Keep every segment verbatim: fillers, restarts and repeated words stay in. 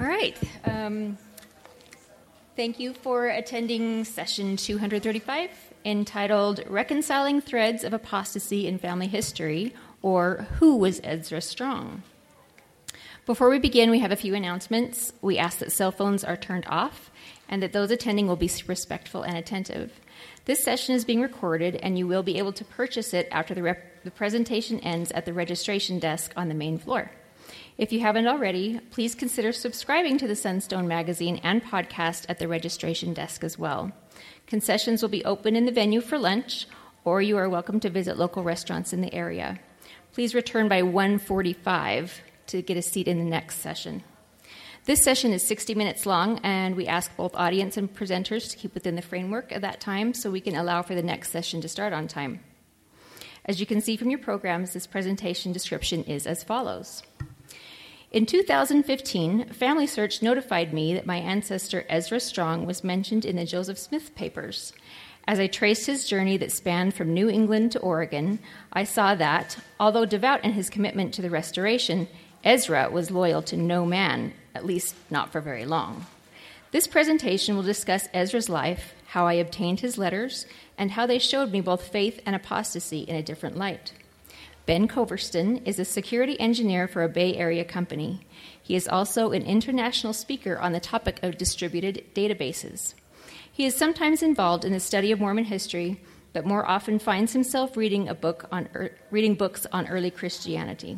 All right. Um, thank you for attending session two hundred thirty-five, entitled Reconciling Threads of Apostasy in Family History, or Who Was Ezra Strong? Before we begin, we have a few announcements. We ask that cell phones are turned off and that those attending will be respectful and attentive. This session is being recorded, and you will be able to purchase it after the, rep- the presentation ends at the registration desk on the main floor. If you haven't already, please consider subscribing to the Sunstone magazine and podcast at the registration desk as well. Concessions will be open in the venue for lunch, or you are welcome to visit local restaurants in the area. Please return by one forty-five to get a seat in the next session. This session is sixty minutes long, and we ask both audience and presenters to keep within the framework of that time so we can allow for the next session to start on time. As you can see from your programs, this presentation description is as follows. In two thousand fifteen, Family Search notified me that my ancestor Ezra Strong was mentioned in the Joseph Smith papers. As I traced his journey that spanned from New England to Oregon, I saw that, although devout in his commitment to the Restoration, Ezra was loyal to no man, at least not for very long. This presentation will discuss Ezra's life, how I obtained his letters, and how they showed me both faith and apostasy in a different light. Ben Coverston is a security engineer for a Bay Area company. He is also an international speaker on the topic of distributed databases. He is sometimes involved in the study of Mormon history, but more often finds himself reading a book on er, reading books on early Christianity.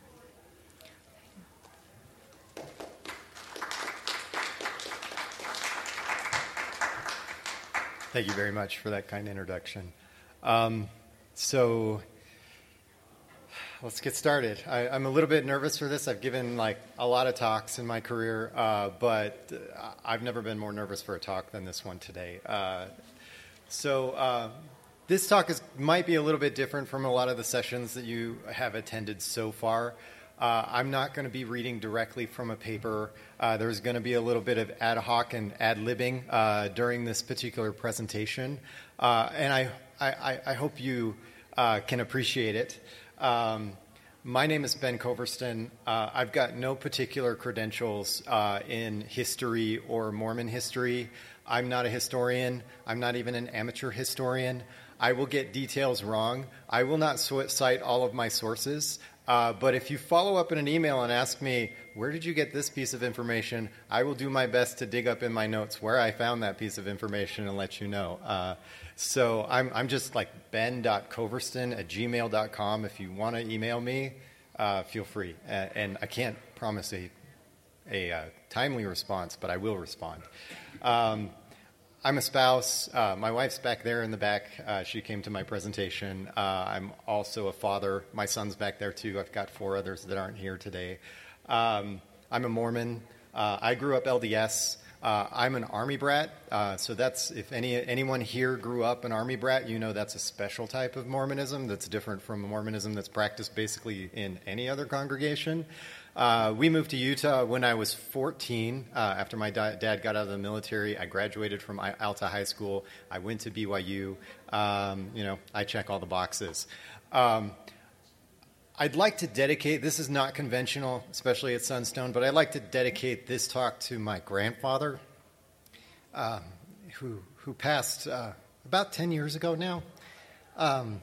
Thank you very much for that kind introduction. Um, so let's get started. I, I'm a little bit nervous for this. I've given like a lot of talks in my career, uh, but I've never been more nervous for a talk than this one today. Uh, so uh, this talk is might be a little bit different from a lot of the sessions that you have attended so far. Uh, I'm not going to be reading directly from a paper. Uh, there's going to be a little bit of ad hoc and ad-libbing uh, during this particular presentation, uh, and I, I, I hope you uh, can appreciate it. Um, my name is Ben Coverston. Uh, I've got no particular credentials uh, in history or Mormon history. I'm not a historian. I'm not even an amateur historian. I will get details wrong. I will not cite all of my sources. Uh, but if you follow up in an email and ask me, where did you get this piece of information, I will do my best to dig up in my notes where I found that piece of information and let you know. Uh, so I'm, I'm just like ben dot coverston at gmail dot com. If you want to email me, uh, feel free. Uh, and I can't promise a, a uh, timely response, but I will respond. Um, I'm a spouse. Uh, my wife's back there in the back. Uh, she came to my presentation. Uh, I'm also a father. My son's back there, too. I've got four others that aren't here today. Um, I'm a Mormon. Uh, I grew up L D S. Uh, I'm an Army brat. Uh, so that's, if any anyone here grew up an Army brat, you know that's a special type of Mormonism that's different from Mormonism that's practiced basically in any other congregation. Uh, we moved to Utah when I was fourteen. Uh, after my da- dad got out of the military, I graduated from I- Alta High School. I went to B Y U. Um, you know, I check all the boxes. Um, I'd like to dedicate, this is not conventional, especially at Sunstone, but I'd like to dedicate this talk to my grandfather, um, who who passed uh, about ten years ago now. Um,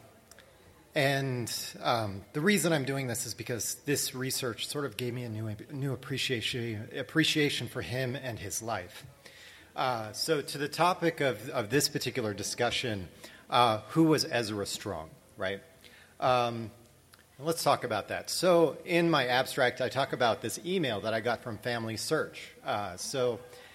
And um, the reason I'm doing this is because this research sort of gave me a new new appreciation appreciation for him and his life. Uh, so to the topic of, of this particular discussion, uh, who was Ezra Strong, right? Um, let's talk about that. So in my abstract, I talk about this email that I got from Family Search. Uh, so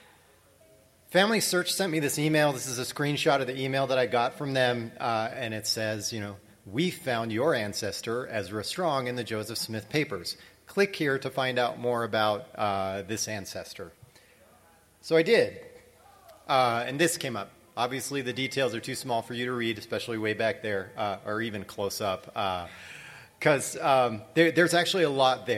Family Search sent me this email. This is a screenshot of the email that I got from them, uh, and it says, you know, we found your ancestor, Ezra Strong, in the Joseph Smith papers. Click here to find out more about uh, this ancestor. So I did. Uh, and this came up. Obviously, the details are too small for you to read, especially way back there, uh, or even close up, because uh, um, there, there's actually a lot there.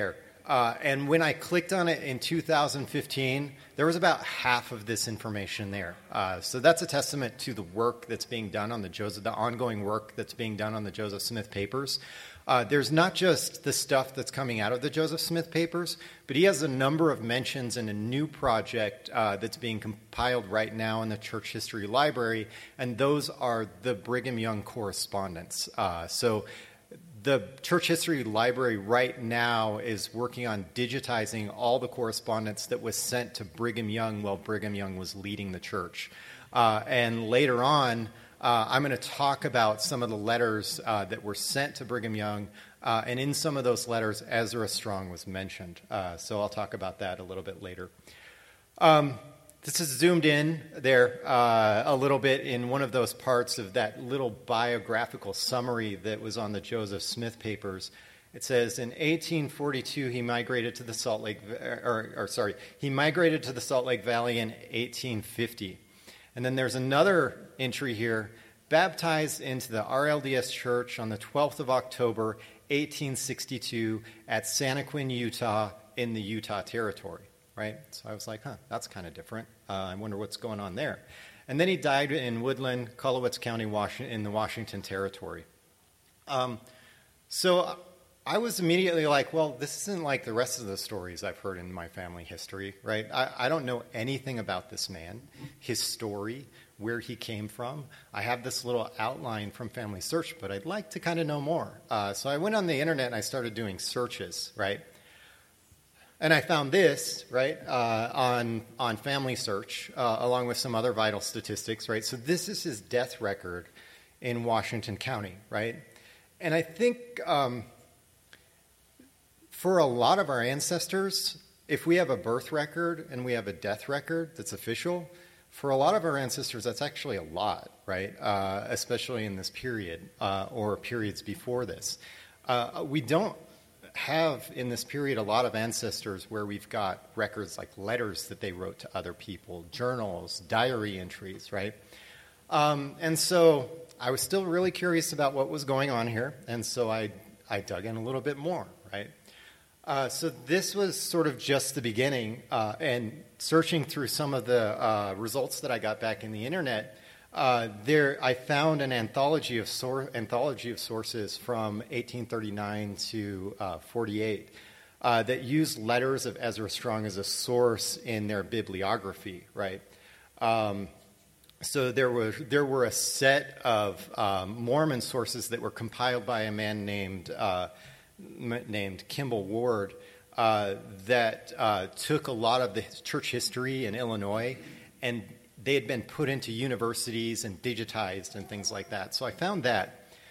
Uh, and when I clicked on it in two thousand fifteen, there was about half of this information there. Uh, so that's a testament to the work that's being done on the Joseph, the ongoing work that's being done on the Joseph Smith papers. Uh, there's not just the stuff that's coming out of the Joseph Smith papers, but he has a number of mentions in a new project uh, that's being compiled right now in the Church History Library, and those are the Brigham Young correspondence. Uh, so the Church History Library right now is working on digitizing all the correspondence that was sent to Brigham Young while Brigham Young was leading the church. Uh, and later on, uh, I'm going to talk about some of the letters uh, that were sent to Brigham Young, uh, and in some of those letters, Ezra Strong was mentioned. Uh, so I'll talk about that a little bit later. Um, This is zoomed in there uh, a little bit in one of those parts of that little biographical summary that was on the Joseph Smith papers. It says, in eighteen forty-two, he migrated to the Salt Lake, or, or sorry, he migrated to the Salt Lake Valley in eighteen fifty. And then there's another entry here, baptized into the R L D S Church on the twelfth of October, eighteen sixty-two, at Santaquin, Utah, in the Utah Territory. Right? So I was like, huh, that's kind of different. Uh, I wonder what's going on there. And then he died in Woodland, Colowitz County, Washington, in the Washington Territory. Um, so I was immediately like, well, this isn't like the rest of the stories I've heard in my family history, right? I, I don't know anything about this man, his story, where he came from. I have this little outline from Family Search, but I'd like to kind of know more. Uh, so I went on the internet and I started doing searches, right? And I found this, right, uh, on on Family Search, uh, along with some other vital statistics, right? So this is his death record in Washington County, right? And I think um, for a lot of our ancestors, if we have a birth record and we have a death record that's official, for a lot of our ancestors, that's actually a lot, right? Uh, especially in this period uh, or periods before this. Uh, we don't have in this period a lot of ancestors where we've got records like letters that they wrote to other people, journals, diary entries, right? Um, and so I was still really curious about what was going on here, and so I, I dug in a little bit more, right? Uh, so this was sort of just the beginning, uh, and searching through some of the uh, results that I got back in the internet, Uh, there, I found an anthology of sor- anthology of sources from eighteen thirty-nine to uh, forty-eight uh, that used letters of Ezra Strong as a source in their bibliography. Right. Um, so there were there were a set of um, Mormon sources that were compiled by a man named uh, m- named Kimball Ward uh, that uh, took a lot of the church history in Illinois and they had been put into universities and digitized and things like that. So I found that.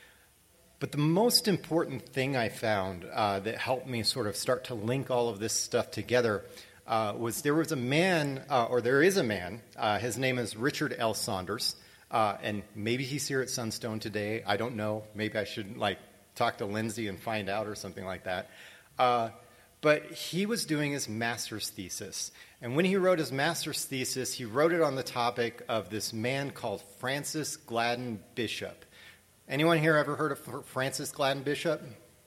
But the most important thing I found uh, that helped me sort of start to link all of this stuff together uh, was there was a man, uh, or there is a man, uh, his name is Richard L. Saunders, uh, and maybe he's here at Sunstone today. I don't know. Maybe I should like talk to Lindsay and find out or something like that. Uh, but he was doing his master's thesis. And when he wrote his master's thesis, he wrote it on the topic of this man called Francis Gladden Bishop. Anyone here ever heard of Francis Gladden Bishop?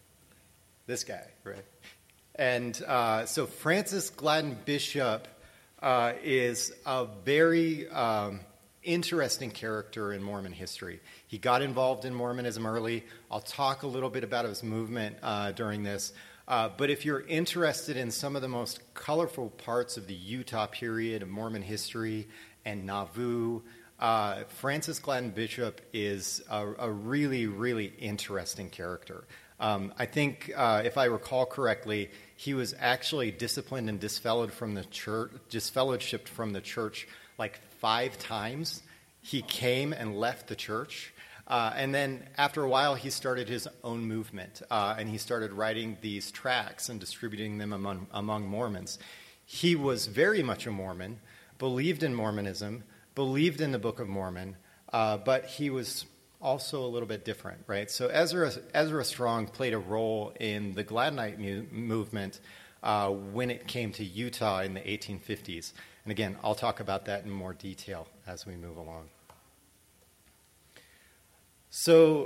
This guy, right? And uh, so Francis Gladden Bishop uh, is a very um, interesting character in Mormon history. He got involved in Mormonism early. I'll talk a little bit about his movement uh, during this. Uh, but if you're interested in some of the most colorful parts of the Utah period of Mormon history and Nauvoo, uh, Francis Gladden Bishop is a, a really, really interesting character. Um, I think, uh, if I recall correctly, he was actually disciplined and disfellowed from the church, disfellowshipped from the church like five times. He came and left the church. Uh, and then after a while, he started his own movement, uh, and he started writing these tracts and distributing them among, among Mormons. He was very much a Mormon, believed in Mormonism, believed in the Book of Mormon, uh, but he was also a little bit different, right? So Ezra, Ezra Strong played a role in the Gladdenite mu- movement uh, when it came to Utah in the eighteen fifties. And again, I'll talk about that in more detail as we move along. So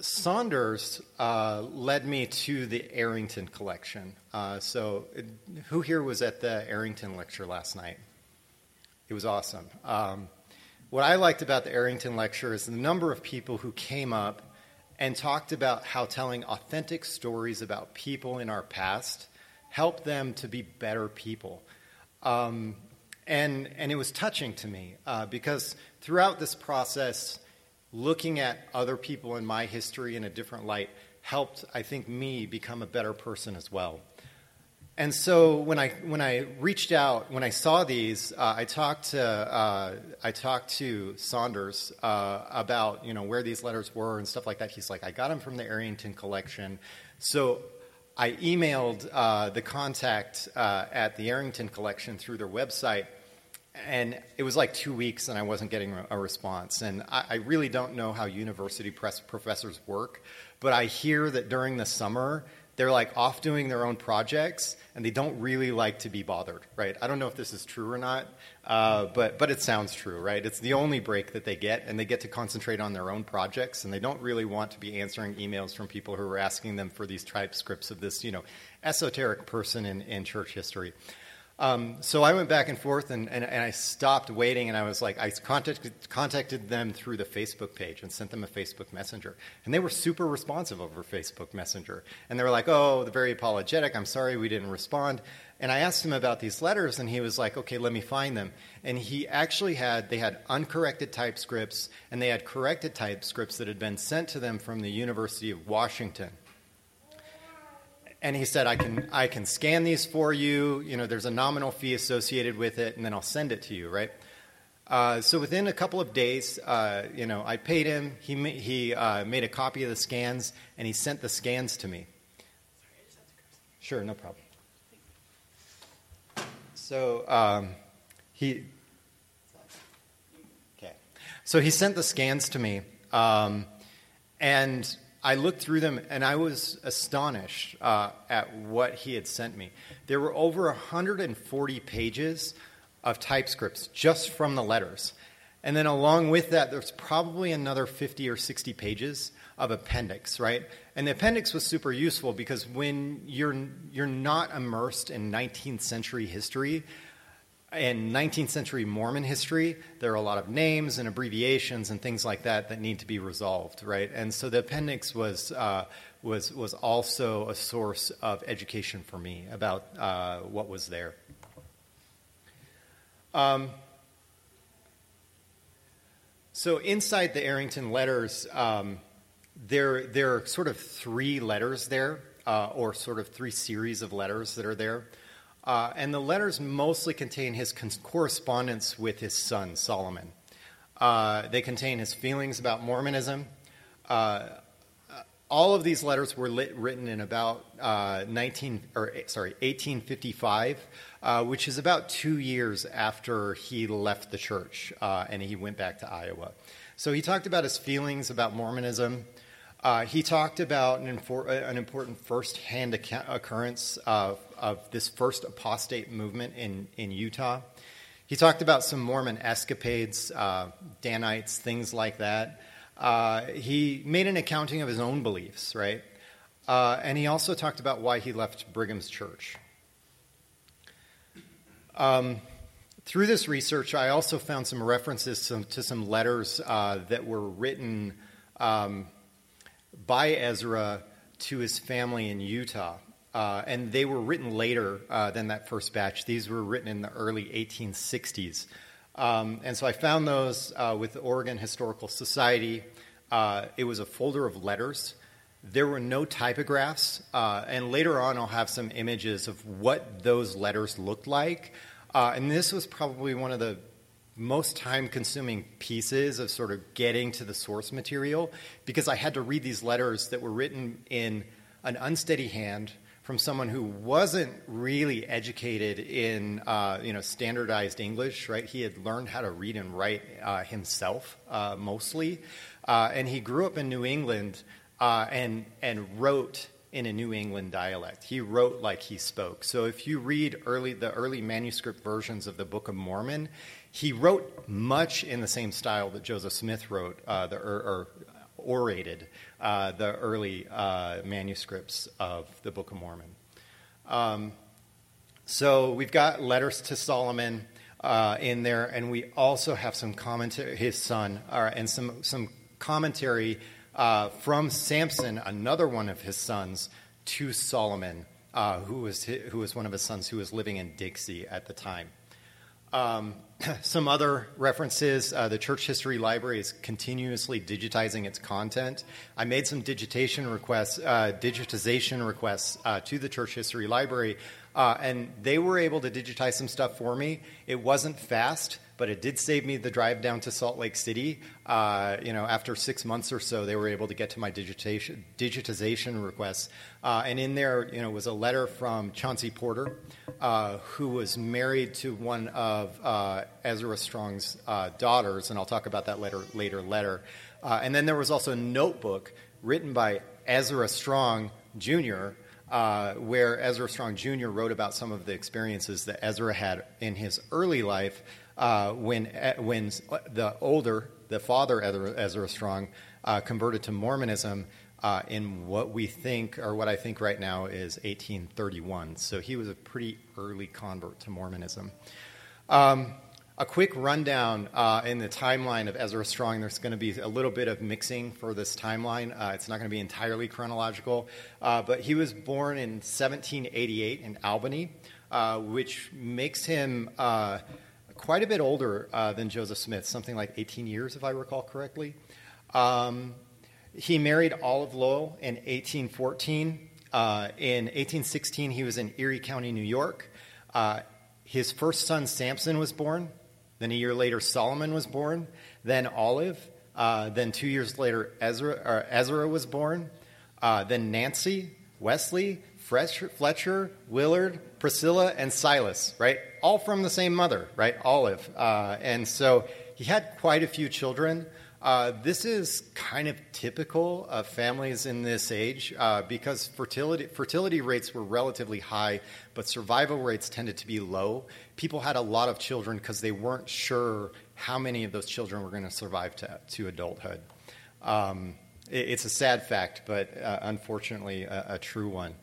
Saunders uh, led me to the Arrington collection. Uh, so, it, who here was at the Arrington lecture last night? It was awesome. Um, what I liked about the Arrington lecture is the number of people who came up and talked about how telling authentic stories about people in our past helped them to be better people. Um, and, and it was touching to me uh, because throughout this process, looking at other people in my history in a different light helped, I think, me become a better person as well. And so when I when I reached out, when I saw these, uh, I talked to uh, I talked to Saunders uh, about you know where these letters were and stuff like that. He's like, I got them from the Arrington collection. So I emailed uh, the contact uh, at the Arrington collection through their website. And it was like two weeks, and I wasn't getting a response. And I, I really don't know how university press professors work, but I hear that during the summer, they're like off doing their own projects, and they don't really like to be bothered, right? I don't know if this is true or not, uh, but but it sounds true, right? It's the only break that they get, and they get to concentrate on their own projects, and they don't really want to be answering emails from people who are asking them for these typescripts of this, you know, esoteric person in, in church history. Um, so I went back and forth, and, and, and I stopped waiting, and I was like, I contacted, contacted them through the Facebook page and sent them a Facebook Messenger. And they were super responsive over Facebook Messenger. And they were like, oh, they're very apologetic. I'm sorry we didn't respond. And I asked him about these letters, and he was like, okay, let me find them. And he actually had, they had uncorrected typescripts, and they had corrected typescripts that had been sent to them from the University of Washington. And he said, I can I can scan these for you. You know, there's a nominal fee associated with it, and then I'll send it to you, right? Uh, so within a couple of days, uh, you know, I paid him. He ma- he uh, made a copy of the scans, and he sent the scans to me. Sure, no problem. So um, he okay. So he sent the scans to me, um, and I looked through them, and I was astonished uh, at what he had sent me. There were over one hundred forty pages of typescripts just from the letters. And then along with that, there's probably another fifty or sixty pages of appendix, right? And the appendix was super useful because when you're you're not immersed in nineteenth century history, in nineteenth century Mormon history, there are a lot of names and abbreviations and things like that that need to be resolved, right? And so the appendix was uh, was was also a source of education for me about uh, what was there. Um, so inside the Arrington letters, um, there there are sort of three letters there, uh, or sort of three series of letters that are there. Uh, and the letters mostly contain his con- correspondence with his son, Solomon. Uh, they contain his feelings about Mormonism. Uh, all of these letters were lit, written in about uh, nineteen or sorry eighteen fifty-five, uh, which is about two years after he left the church uh, and he went back to Iowa. So he talked about his feelings about Mormonism. Uh, he talked about an, infor- an important first-hand account- occurrence of, of this first apostate movement in, in Utah. He talked about some Mormon escapades, uh, Danites, things like that. Uh, he made an accounting of his own beliefs, right? Uh, and he also talked about why he left Brigham's church. Um, through this research, I also found some references to, to some letters uh, that were written um, by Ezra to his family in Utah. Uh, and they were written later uh, than that first batch. These were written in the early eighteen sixties. Um, and so I found those uh, with the Oregon Historical Society. Uh, it was a folder of letters. There were no typographs. Uh, and later on, I'll have some images of what those letters looked like. Uh, and this was probably one of the most time-consuming pieces of sort of getting to the source material, because I had to read these letters that were written in an unsteady hand from someone who wasn't really educated in uh, you know standardized English, right? He had learned how to read and write uh, himself uh, mostly, uh, and he grew up in New England uh, and and wrote in a New England dialect. He wrote like he spoke. So if you read early the early manuscript versions of the Book of Mormon, he wrote much in the same style that Joseph Smith wrote, uh, the, or, or orated uh, the early uh, manuscripts of the Book of Mormon. Um, so we've got letters to Solomon uh, in there, and we also have some commentary, his son, uh, and some some commentary uh, from Samson, another one of his sons, to Solomon, uh, who was his, who was one of his sons who was living in Dixie at the time. Um, some other references, uh, the Church History Library is continuously digitizing its content. I made some digitation requests, uh, digitization requests uh, to the Church History Library, uh, and they were able to digitize some stuff for me. It wasn't fast, but it did save me the drive down to Salt Lake City. Uh, you know, after six months or so, they were able to get to my digitation, digitization requests. Uh, and in there, you know, was a letter from Chauncey Porter, uh, who was married to one of uh, Ezra Strong's uh, daughters, and I'll talk about that later. Later, letter. Uh, and then there was also a notebook written by Ezra Strong Junior, Uh, where Ezra Strong Junior wrote about some of the experiences that Ezra had in his early life uh, when when the older, the father Ezra, Ezra Strong, uh, converted to Mormonism uh, in what we think, or what I think right now is eighteen thirty-one. So he was a pretty early convert to Mormonism. Um, A quick rundown uh, in the timeline of Ezra Strong. There's going to be a little bit of mixing for this timeline. Uh, it's not going to be entirely chronological. Uh, but he was born in seventeen eighty-eight in Albany, uh, which makes him uh, quite a bit older uh, than Joseph Smith, something like eighteen years, if I recall correctly. Um, he married Olive Lowell in eighteen fourteen. Uh, in eighteen sixteen, he was in Erie County, New York. Uh, his first son, Samson, was born. Then a year later, Solomon was born. Then Olive. Uh, then two years later, Ezra, or Ezra was born. Uh, then Nancy, Wesley, Fletcher, Fletcher, Willard, Priscilla, and Silas, right? All from the same mother, right? Olive. Uh, and so he had quite a few children. Uh, this is kind of typical of families in this age uh, because fertility fertility rates were relatively high, but survival rates tended to be low. People had a lot of children because they weren't sure how many of those children were going to survive to, to adulthood. Um, it, it's a sad fact, but uh, unfortunately a, a true one.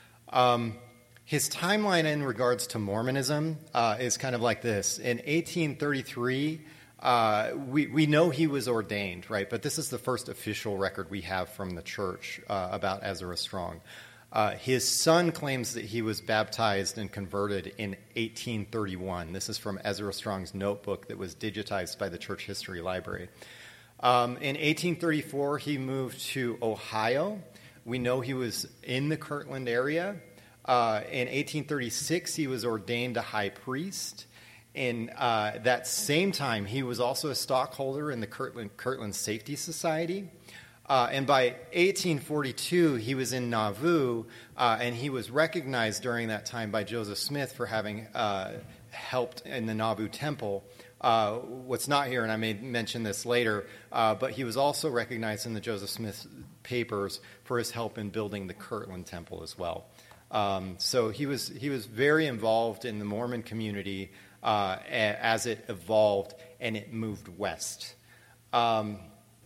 Um, his timeline in regards to Mormonism uh, is kind of like this. In eighteen thirty-three, Uh, we, we know he was ordained, right? But this is the first official record we have from the church uh, about Ezra Strong. Uh, his son claims that he was baptized and converted in eighteen thirty-one. This is from Ezra Strong's notebook that was digitized by the Church History Library. Um, in eighteen thirty-four, he moved to Ohio. We know he was in the Kirtland area. Uh, in eighteen thirty-six, he was ordained a high priest. In uh, that same time, he was also a stockholder in the Kirtland, Kirtland Safety Society. Uh, and by eighteen forty-two, he was in Nauvoo, uh, and he was recognized during that time by Joseph Smith for having uh, helped in the Nauvoo Temple. Uh, what's not here, and I may mention this later, uh, but he was also recognized in the Joseph Smith papers for his help in building the Kirtland Temple as well. Um, so he was he was very involved in the Mormon community Uh, as it evolved and it moved west. Um,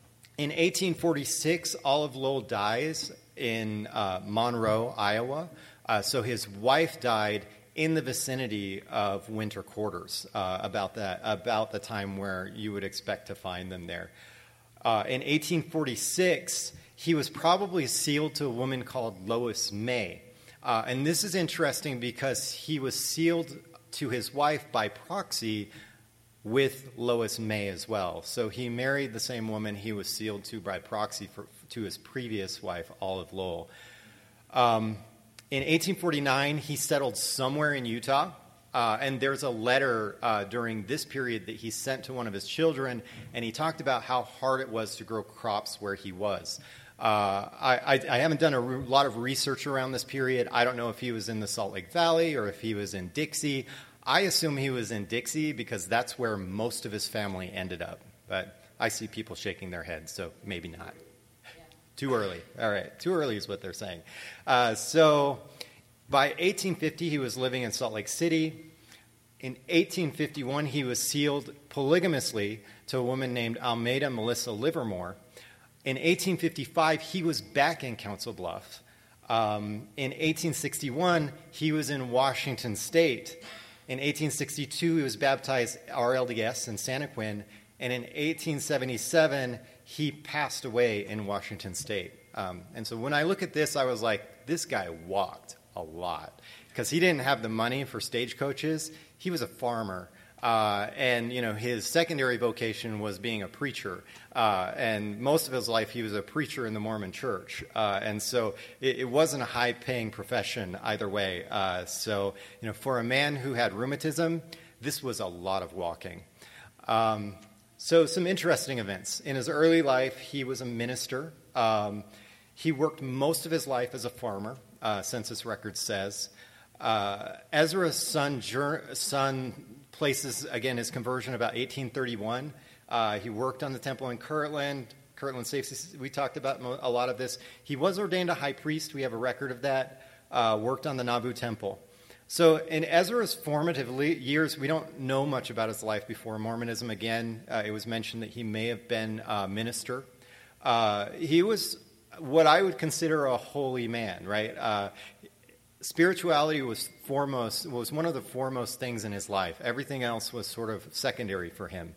in eighteen forty-six, Olive Lowell dies in uh, Monroe, Iowa. Uh, so his wife died in the vicinity of winter quarters, uh, about that about the time where you would expect to find them there. Uh, in eighteen forty-six, he was probably sealed to a woman called Lois May. Uh, and this is interesting because he was sealed to his wife by proxy with Lois May as well. So he married the same woman he was sealed to by proxy for, to his previous wife, Olive Lowell. Um, in eighteen forty-nine, he settled somewhere in Utah, uh, and there's a letter uh, during this period that he sent to one of his children, and he talked about how hard it was to grow crops where he was. Uh, I, I, I haven't done a re- lot of research around this period. I don't know if he was in the Salt Lake Valley or if he was in Dixie. I assume he was in Dixie because that's where most of his family ended up. But I see people shaking their heads, so maybe not. Yeah. Too early. All right. Too early is what they're saying. Uh, so by eighteen fifty, he was living in Salt Lake City. In eighteen fifty-one, he was sealed polygamously to a woman named Almeida Melissa Livermore. In eighteen fifty-five, he was back in Council Bluffs. Um, in eighteen sixty-one, he was in Washington State. In eighteen sixty-two, he was baptized R L D S in Santaquin. And in eighteen seventy-seven, he passed away in Washington State. Um, and so when I look at this, I was like, this guy walked a lot. Because he didn't have the money for stagecoaches. He was a farmer. Uh, and, you know, his secondary vocation was being a preacher. Uh, and most of his life, he was a preacher in the Mormon church. Uh, and so it, it wasn't a high-paying profession either way. Uh, so, you know, for a man who had rheumatism, this was a lot of walking. Um, so some interesting events. In his early life, he was a minister. Um, he worked most of his life as a farmer, uh, census record says. Uh, Ezra's son, son places, again, his conversion about eighteen thirty-one. Uh, he worked on the temple in Kirtland. Kirtland Safety, we talked about a lot of this. He was ordained a high priest. We have a record of that. Uh, worked on the Nauvoo temple. So in Ezra's formative years, we don't know much about his life before Mormonism. Again, uh, it was mentioned that he may have been a minister. Uh, he was what I would consider a holy man, right? Uh, Spirituality was foremost, was one of the foremost things in his life. Everything else was sort of secondary for him.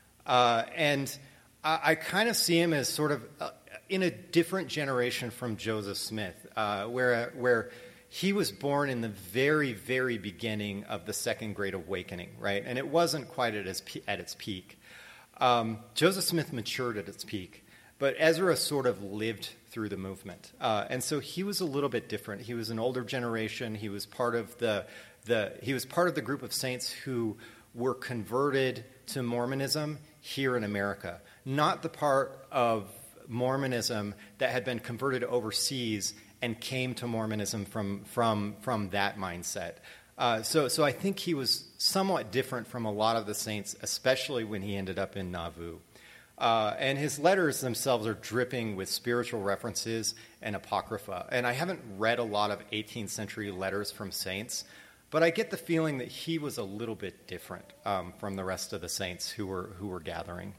Uh, and I, I kind of see him as sort of uh, in a different generation from Joseph Smith, uh, where, where he was born in the very, very beginning of the Second Great Awakening, right? And it wasn't quite at its, at its peak. Um, Joseph Smith matured at its peak. But Ezra sort of lived through the movement. Uh, and so he was a little bit different. He was an older generation. He was part of the, the he was part of the group of saints who were converted to Mormonism here in America, not the part of Mormonism that had been converted overseas and came to Mormonism from from from that mindset. Uh, so so I think he was somewhat different from a lot of the saints, especially when he ended up in Nauvoo. Uh, and his letters themselves are dripping with spiritual references and apocrypha. And I haven't read a lot of eighteenth century letters from saints, but I get the feeling that he was a little bit different um, from the rest of the saints who were who were gathering.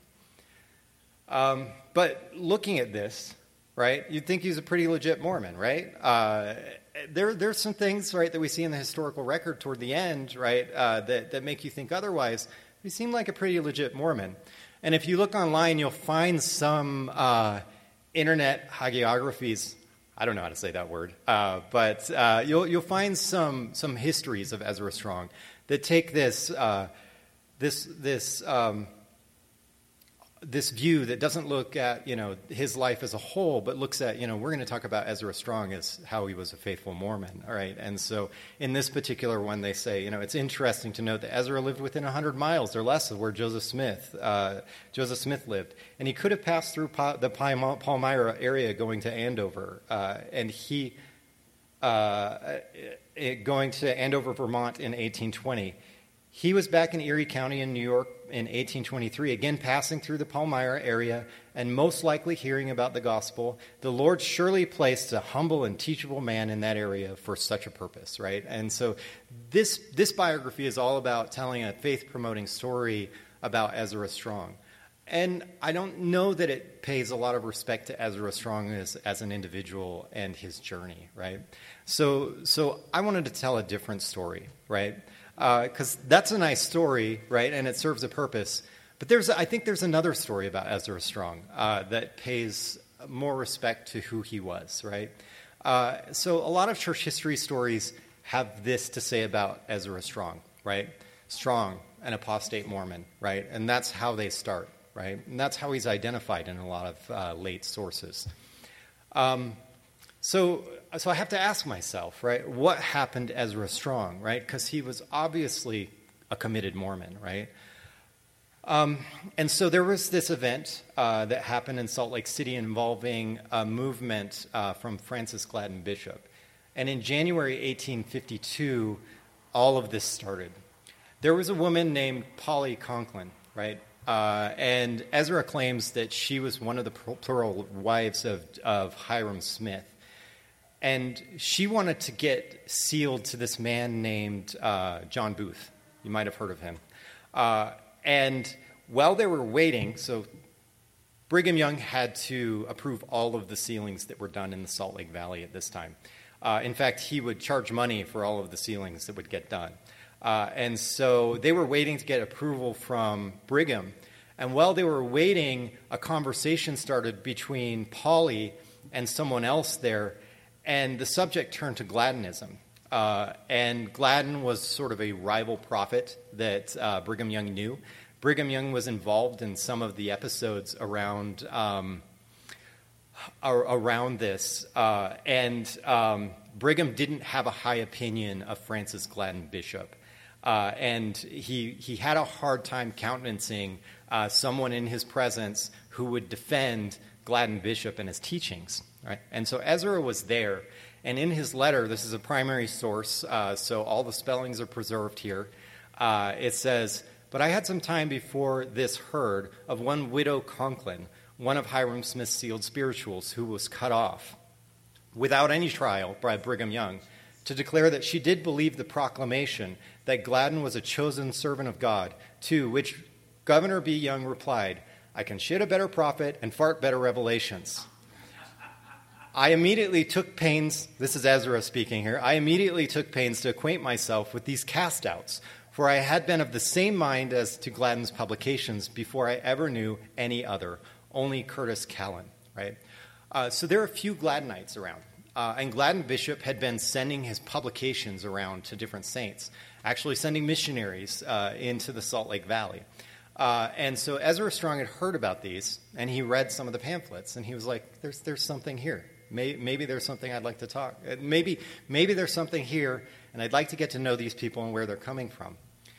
Um, but looking at this, right, you'd think he's a pretty legit Mormon, right? Uh, there, there's some things, right, that we see in the historical record toward the end, right, uh, that, that make you think otherwise. He seemed like a pretty legit Mormon. And if you look online, you'll find some uh, internet hagiographies. I don't know how to say that word, uh, but uh, you'll you'll find some some histories of Ezra Strong that take this uh, this this um, this view that doesn't look at, you know, his life as a whole, but looks at, you know, we're going to talk about Ezra Strong as how he was a faithful Mormon, all right? And so in this particular one, they say, you know, it's interesting to note that Ezra lived within one hundred miles or less of where Joseph Smith, uh, Joseph Smith lived. And he could have passed through pa- the Palmyra area going to Andover, uh, and he, uh, going to Andover, Vermont in eighteen twenty. He was back in Erie County in New York in eighteen twenty-three, again passing through the Palmyra area and most likely hearing about the gospel. The Lord surely placed a humble and teachable man in that area for such a purpose, right? And so this this biography is all about telling a faith-promoting story about Ezra Strong. And I don't know that it pays a lot of respect to Ezra Strong as, as an individual and his journey, right? So, so I wanted to tell a different story, right? Because uh, that's a nice story, right, and it serves a purpose. But there's, I think there's another story about Ezra Strong uh, that pays more respect to who he was, right? Uh, so a lot of church history stories have this to say about Ezra Strong, right? Strong, an apostate Mormon, right? And that's how they start, right? And that's how he's identified in a lot of uh, late sources. Um, so... So I have to ask myself, right, what happened to Ezra Strong, right? Because he was obviously a committed Mormon, right? Um, and so there was this event uh, that happened in Salt Lake City involving a movement uh, from Francis Gladden Bishop. And in January eighteen fifty-two, all of this started. There was a woman named Polly Conklin, right? Uh, and Ezra claims that she was one of the plural wives of, of Hyrum Smith. And she wanted to get sealed to this man named uh, John Booth. You might have heard of him. Uh, and while they were waiting, so Brigham Young had to approve all of the sealings that were done in the Salt Lake Valley at this time. Uh, in fact, he would charge money for all of the sealings that would get done. Uh, and so they were waiting to get approval from Brigham. And while they were waiting, a conversation started between Pauley and someone else there, and the subject turned to Gladdenism. Uh, and Gladden was sort of a rival prophet that uh, Brigham Young knew. Brigham Young was involved in some of the episodes around um, around this, uh, and um, Brigham didn't have a high opinion of Francis Gladden Bishop, uh, and he he had a hard time countenancing uh, someone in his presence who would defend Gladden Bishop and his teachings. Right? And so Ezra was there, and in his letter, this is a primary source, uh, so all the spellings are preserved here. Uh, it says, "But I had some time before this heard of one widow Conklin, one of Hiram Smith's sealed spirituals, who was cut off, without any trial, by Brigham Young, to declare that she did believe the proclamation that Gladden was a chosen servant of God, to which Governor B. Young replied, 'I can shit a better prophet and fart better revelations.' I immediately took pains," this is Ezra speaking here, "I immediately took pains to acquaint myself with these cast-outs, for I had been of the same mind as to Gladden's publications before I ever knew any other, only Curtis Callan," right? Uh, so there are a few Gladdenites around. Uh, and Gladden Bishop had been sending his publications around to different saints, actually sending missionaries uh, into the Salt Lake Valley. Uh, and so Ezra Strong had heard about these, and he read some of the pamphlets, and he was like, there's there's something here. Maybe, maybe there's something I'd like to talk. Maybe, maybe there's something here, and I'd like to get to know these people and where they're coming from.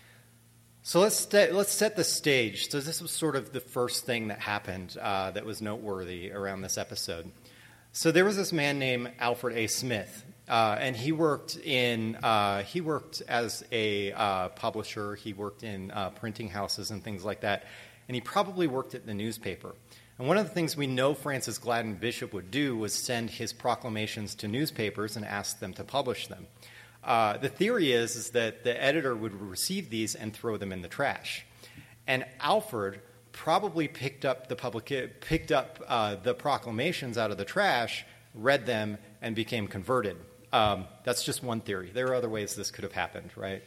So let's st- let's set the stage. So this was sort of the first thing that happened uh, that was noteworthy around this episode. So there was this man named Alfred A. Smith, uh, and he worked in uh, he worked as a uh, publisher. He worked in uh, printing houses and things like that, and he probably worked at the newspaper. And one of the things we know Francis Gladden Bishop would do was send his proclamations to newspapers and ask them to publish them. Uh, the theory is, is that the editor would receive these and throw them in the trash. And Alfred probably picked up the public, picked up uh, the proclamations out of the trash, read them, and became converted. Um, that's just one theory. There are other ways this could have happened, right?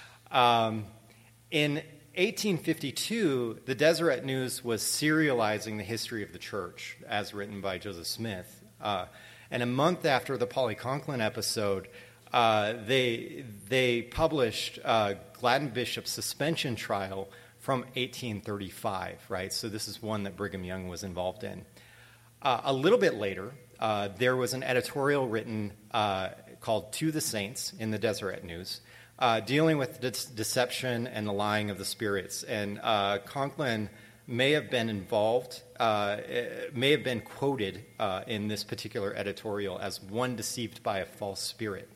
Um, in eighteen fifty-two, the Deseret News was serializing the history of the church, as written by Joseph Smith. Uh, and a month after the Pauley Conklin episode, uh, they they published uh, Gladden Bishop's suspension trial from eighteen thirty-five, right? So this is one that Brigham Young was involved in. Uh, a little bit later, uh, there was an editorial written uh, called To the Saints in the Deseret News, Uh, dealing with de- deception and the lying of the spirits. And uh, Conklin may have been involved, uh, may have been quoted uh, in this particular editorial as one deceived by a false spirit.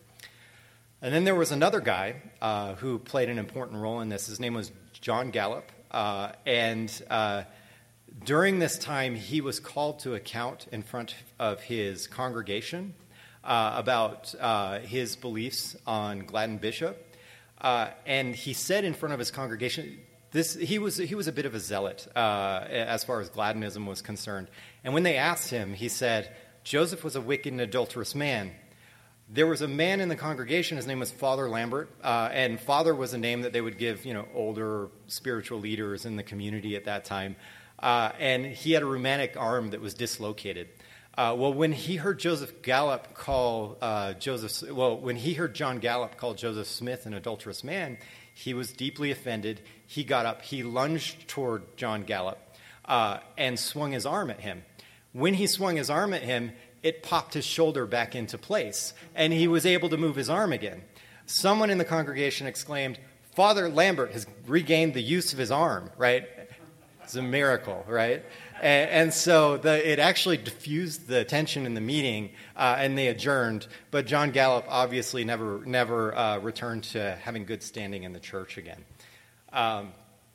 And then there was another guy uh, who played an important role in this. His name was John Gallup. Uh, and uh, during this time, he was called to account in front of his congregation uh, about uh, his beliefs on Gladden Bishop. Uh, and he said in front of his congregation, this he was he was a bit of a zealot uh, as far as Gladdenism was concerned. And when they asked him, he said, Joseph was a wicked and adulterous man. There was a man in the congregation, his name was Father Lambert, uh, and Father was a name that they would give, you know, older spiritual leaders in the community at that time. Uh, and he had a rheumatic arm that was dislocated. Uh, well, when he heard Joseph Gallup call uh, Joseph, well, when he heard John Gallup call Joseph Smith an adulterous man, he was deeply offended. He got up, he lunged toward John Gallup uh, and swung his arm at him. When he swung his arm at him, it popped his shoulder back into place, and he was able to move his arm again. Someone in the congregation exclaimed, Father Lambert has regained the use of his arm, right? It's a miracle, right? And, and so the, it actually diffused the tension in the meeting, uh, and they adjourned. But John Gallup obviously never never uh, returned to having good standing in the church again. Um,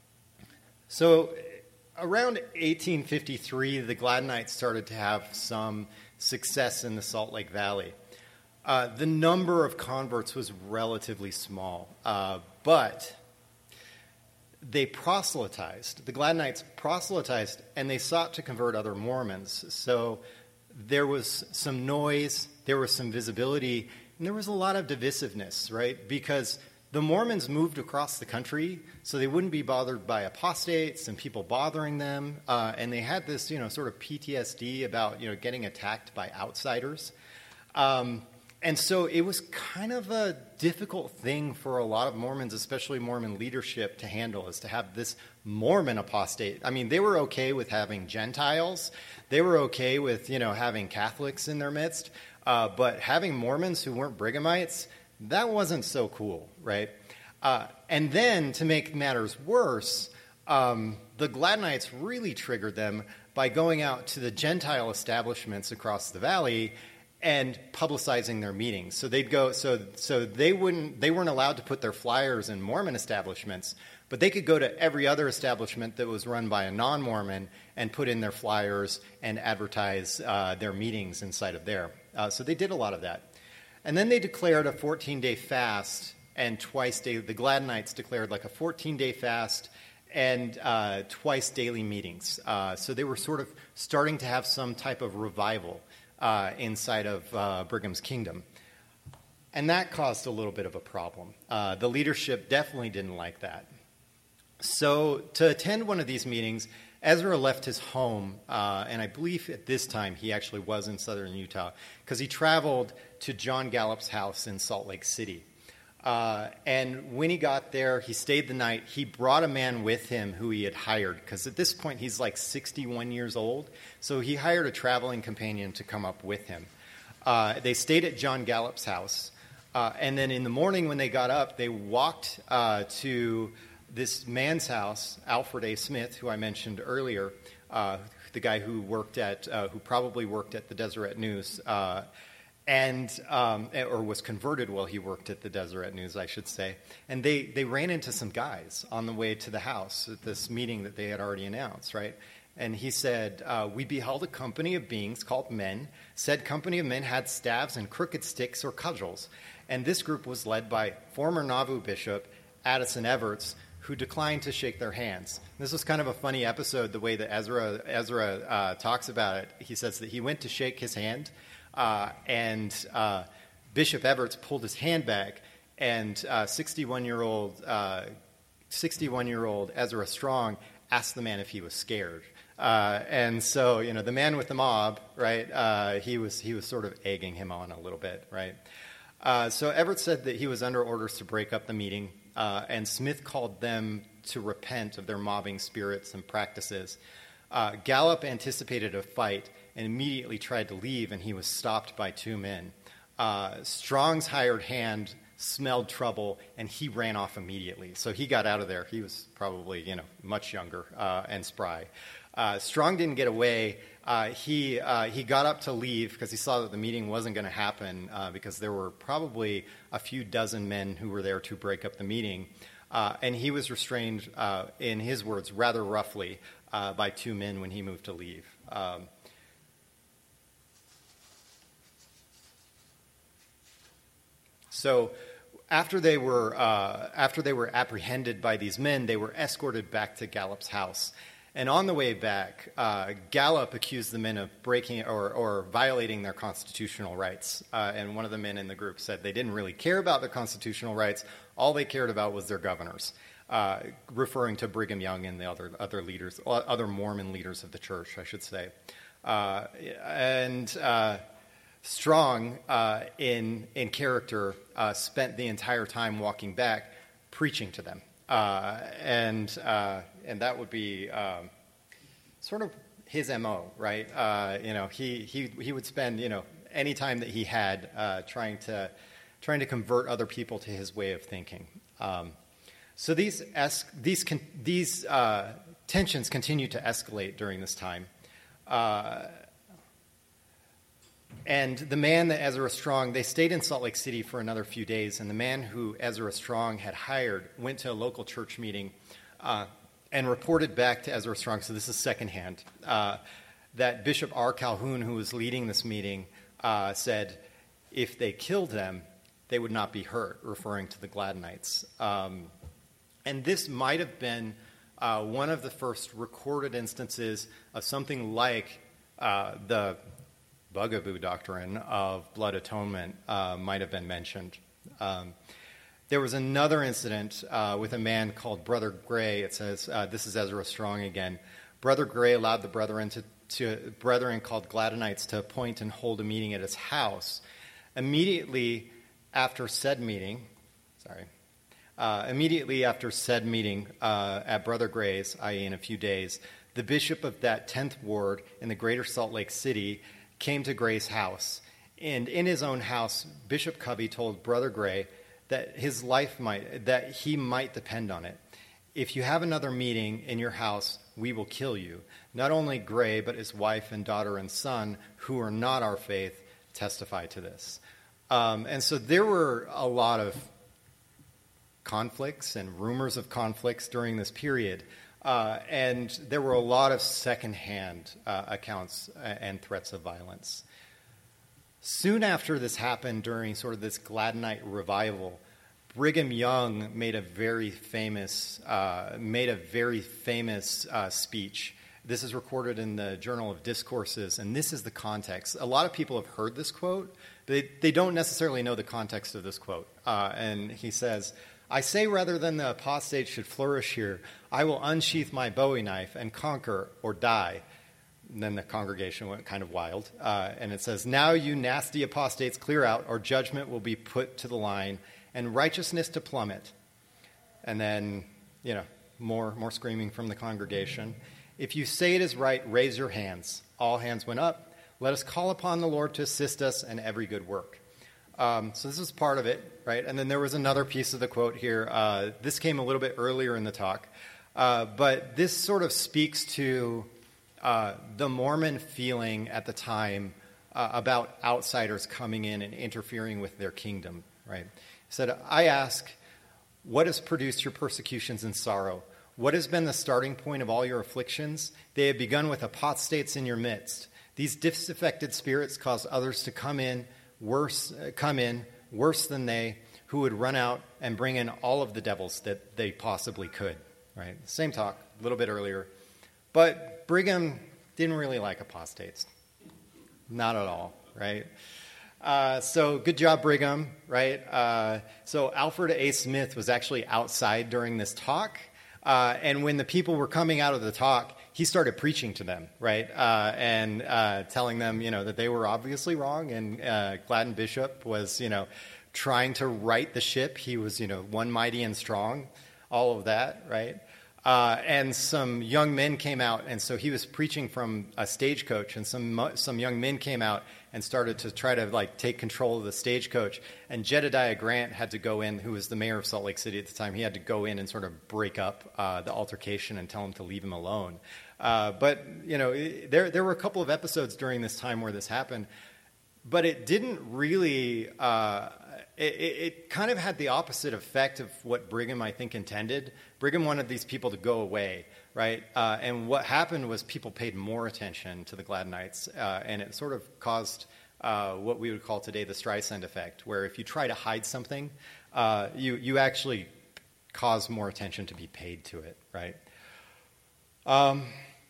so around eighteen fifty-three, the Gladdenites started to have some success in the Salt Lake Valley. Uh, the number of converts was relatively small, uh, but they proselytized. The Gladenites proselytized, and they sought to convert other Mormons. So there was some noise, there was some visibility, and there was a lot of divisiveness, right? Because the Mormons moved across the country, so they wouldn't be bothered by apostates and people bothering them. Uh, and they had this, you know, sort of P T S D about, you know, getting attacked by outsiders. Um, and so it was kind of a difficult thing for a lot of Mormons, especially Mormon leadership, to handle, is to have this Mormon apostate. I mean, they were okay with having Gentiles. They were okay with, you know, having Catholics in their midst. Uh, but having Mormons who weren't Brighamites, that wasn't so cool, right? Uh, and then, to make matters worse, um, the Gladenites really triggered them by going out to the Gentile establishments across the valley and publicizing their meetings. So they'd go, so so they wouldn't, they weren't allowed to put their flyers in Mormon establishments, but they could go to every other establishment that was run by a non-Mormon and put in their flyers and advertise uh, their meetings inside of there. Uh, so they did a lot of that. And then they declared a fourteen-day fast, and twice daily, the Gladenites declared like a fourteen-day fast and uh, twice daily meetings. Uh, so they were sort of starting to have some type of revival uh, inside of uh, Brigham's kingdom. And that caused a little bit of a problem. Uh, the leadership definitely didn't like that. So to attend one of these meetings, Ezra left his home, uh, and I believe at this time he actually was in southern Utah, because he traveled to John Gallup's house in Salt Lake City. Uh, and when he got there, he stayed the night. He brought a man with him who he had hired, because at this point he's like sixty-one years old. So he hired a traveling companion to come up with him. Uh, they stayed at John Gallup's house. Uh, and then in the morning when they got up, they walked uh, to this man's house, Alfred A. Smith, who I mentioned earlier, uh, the guy who worked at, uh, who probably worked at the Deseret News, uh, and um, or was converted while he worked at the Deseret News, I should say. And they, they ran into some guys on the way to the house at this meeting that they had already announced, right? And he said, uh, we beheld a company of beings called men. Said company of men had staves and crooked sticks or cudgels. And this group was led by former Nauvoo Bishop Addison Everts, who declined to shake their hands. This was kind of a funny episode, the way that Ezra, Ezra uh, talks about it. He says that he went to shake his hand, uh, and uh, Bishop Everts pulled his hand back, and uh, sixty-one-year-old uh, sixty-one-year-old Ezra Strong asked the man if he was scared. Uh, and so, you know, the man with the mob, right, uh, he was he was sort of egging him on a little bit, right? Uh, so Everett said that he was under orders to break up the meeting, uh, and Smith called them to repent of their mobbing spirits and practices. Uh, Gallup anticipated a fight and immediately tried to leave, and he was stopped by two men. Uh, Strong's hired hand smelled trouble, and he ran off immediately. So he got out of there. He was probably, you know, much younger uh, and spry. Uh, Strong didn't get away. Uh, he uh, he got up to leave because he saw that the meeting wasn't going to happen uh, because there were probably a few dozen men who were there to break up the meeting. Uh, and he was restrained, uh, in his words, rather roughly uh, by two men when he moved to leave. Um, so after they were uh, after they were apprehended by these men, they were escorted back to Gallup's house. And on the way back, uh, Gallup accused the men of breaking or, or violating their constitutional rights. Uh, and one of the men in the group said they didn't really care about their constitutional rights. All they cared about was their governors, uh, referring to Brigham Young and the other other leaders, other Mormon leaders of the church, I should say. Uh, and uh, Strong, uh, in in character, uh, spent the entire time walking back preaching to them. Uh, and uh, and that would be um, sort of his M O, right? Uh, you know, he, he he would spend, you know, any time that he had uh, trying to trying to convert other people to his way of thinking. Um, so these es- these con- these uh, tensions continued to escalate during this time. Uh, And the man that Ezra Strong, they stayed in Salt Lake City for another few days, and the man who Ezra Strong had hired went to a local church meeting uh, and reported back to Ezra Strong, so this is secondhand, uh, that Bishop R. Calhoun, who was leading this meeting, uh, said if they killed them, they would not be hurt, referring to the Gladenites. Um, And this might have been uh, one of the first recorded instances of something like uh, the bugaboo doctrine of blood atonement uh, might have been mentioned. Um, there was another incident uh, with a man called Brother Gray. It says, uh, this is Ezra Strong again. Brother Gray allowed the brethren to, to brethren called Gladenites to appoint and hold a meeting at his house. Immediately after said meeting, sorry, uh, immediately after said meeting uh, at Brother Gray's, that is in a few days, the bishop of that tenth ward in the greater Salt Lake City came to Gray's house. And in his own house, Bishop Cubby told Brother Gray that his life might, that he might depend on it. If you have another meeting in your house, we will kill you. Not only Gray, but his wife and daughter and son, who are not our faith, testify to this. Um, and so there were a lot of conflicts and rumors of conflicts during this period. Uh, and there were a lot of secondhand uh, accounts and threats of violence. Soon after this happened, during sort of this Gladdenite revival, Brigham Young made a very famous uh, made a very famous uh, speech. This is recorded in the Journal of Discourses, and this is the context. A lot of people have heard this quote, but they, they don't necessarily know the context of this quote. Uh, and he says, "I say rather than the apostate should flourish here, I will unsheath my Bowie knife and conquer or die." And then the congregation went kind of wild. Uh, and it says, "Now you nasty apostates clear out, or judgment will be put to the line, and righteousness to plummet." And then, you know, more, more screaming from the congregation. "If you say it is right, raise your hands." All hands went up. "Let us call upon the Lord to assist us in every good work." Um, so this was part of it, right? And then there was another piece of the quote here. Uh, this came a little bit earlier in the talk. Uh, but this sort of speaks to uh, the Mormon feeling at the time uh, about outsiders coming in and interfering with their kingdom, right? He said, "I ask, what has produced your persecutions and sorrow? What has been the starting point of all your afflictions? They have begun with apostates in your midst. These disaffected spirits cause others to come in, worse, uh, come in, worse than they, who would run out and bring in all of the devils that they possibly could." Right? Same talk, a little bit earlier. But Brigham didn't really like apostates. Not at all, right? Uh, so good job, Brigham, right? Uh, so Alfred A. Smith was actually outside during this talk. Uh, and when the people were coming out of the talk, he started preaching to them, right? Uh, and uh, telling them, you know, that they were obviously wrong. And uh, Gladden Bishop was, you know, trying to right the ship. He was, you know, one mighty and strong, all of that, right? Uh, and some young men came out, and so he was preaching from a stagecoach, and some some young men came out and started to try to like take control of the stagecoach. And Jedediah Grant had to go in, who was the mayor of Salt Lake City at the time. He had to go in and sort of break up uh, the altercation and tell them to leave him alone. Uh, but you know, there there were a couple of episodes during this time where this happened, but it didn't really. Uh, It, it, it kind of had the opposite effect of what Brigham, I think, intended. Brigham wanted these people to go away, right? Uh, and what happened was people paid more attention to the Gladdenites, uh, and it sort of caused uh, what we would call today the Streisand effect, where if you try to hide something, uh, you, you actually cause more attention to be paid to it, right? Um,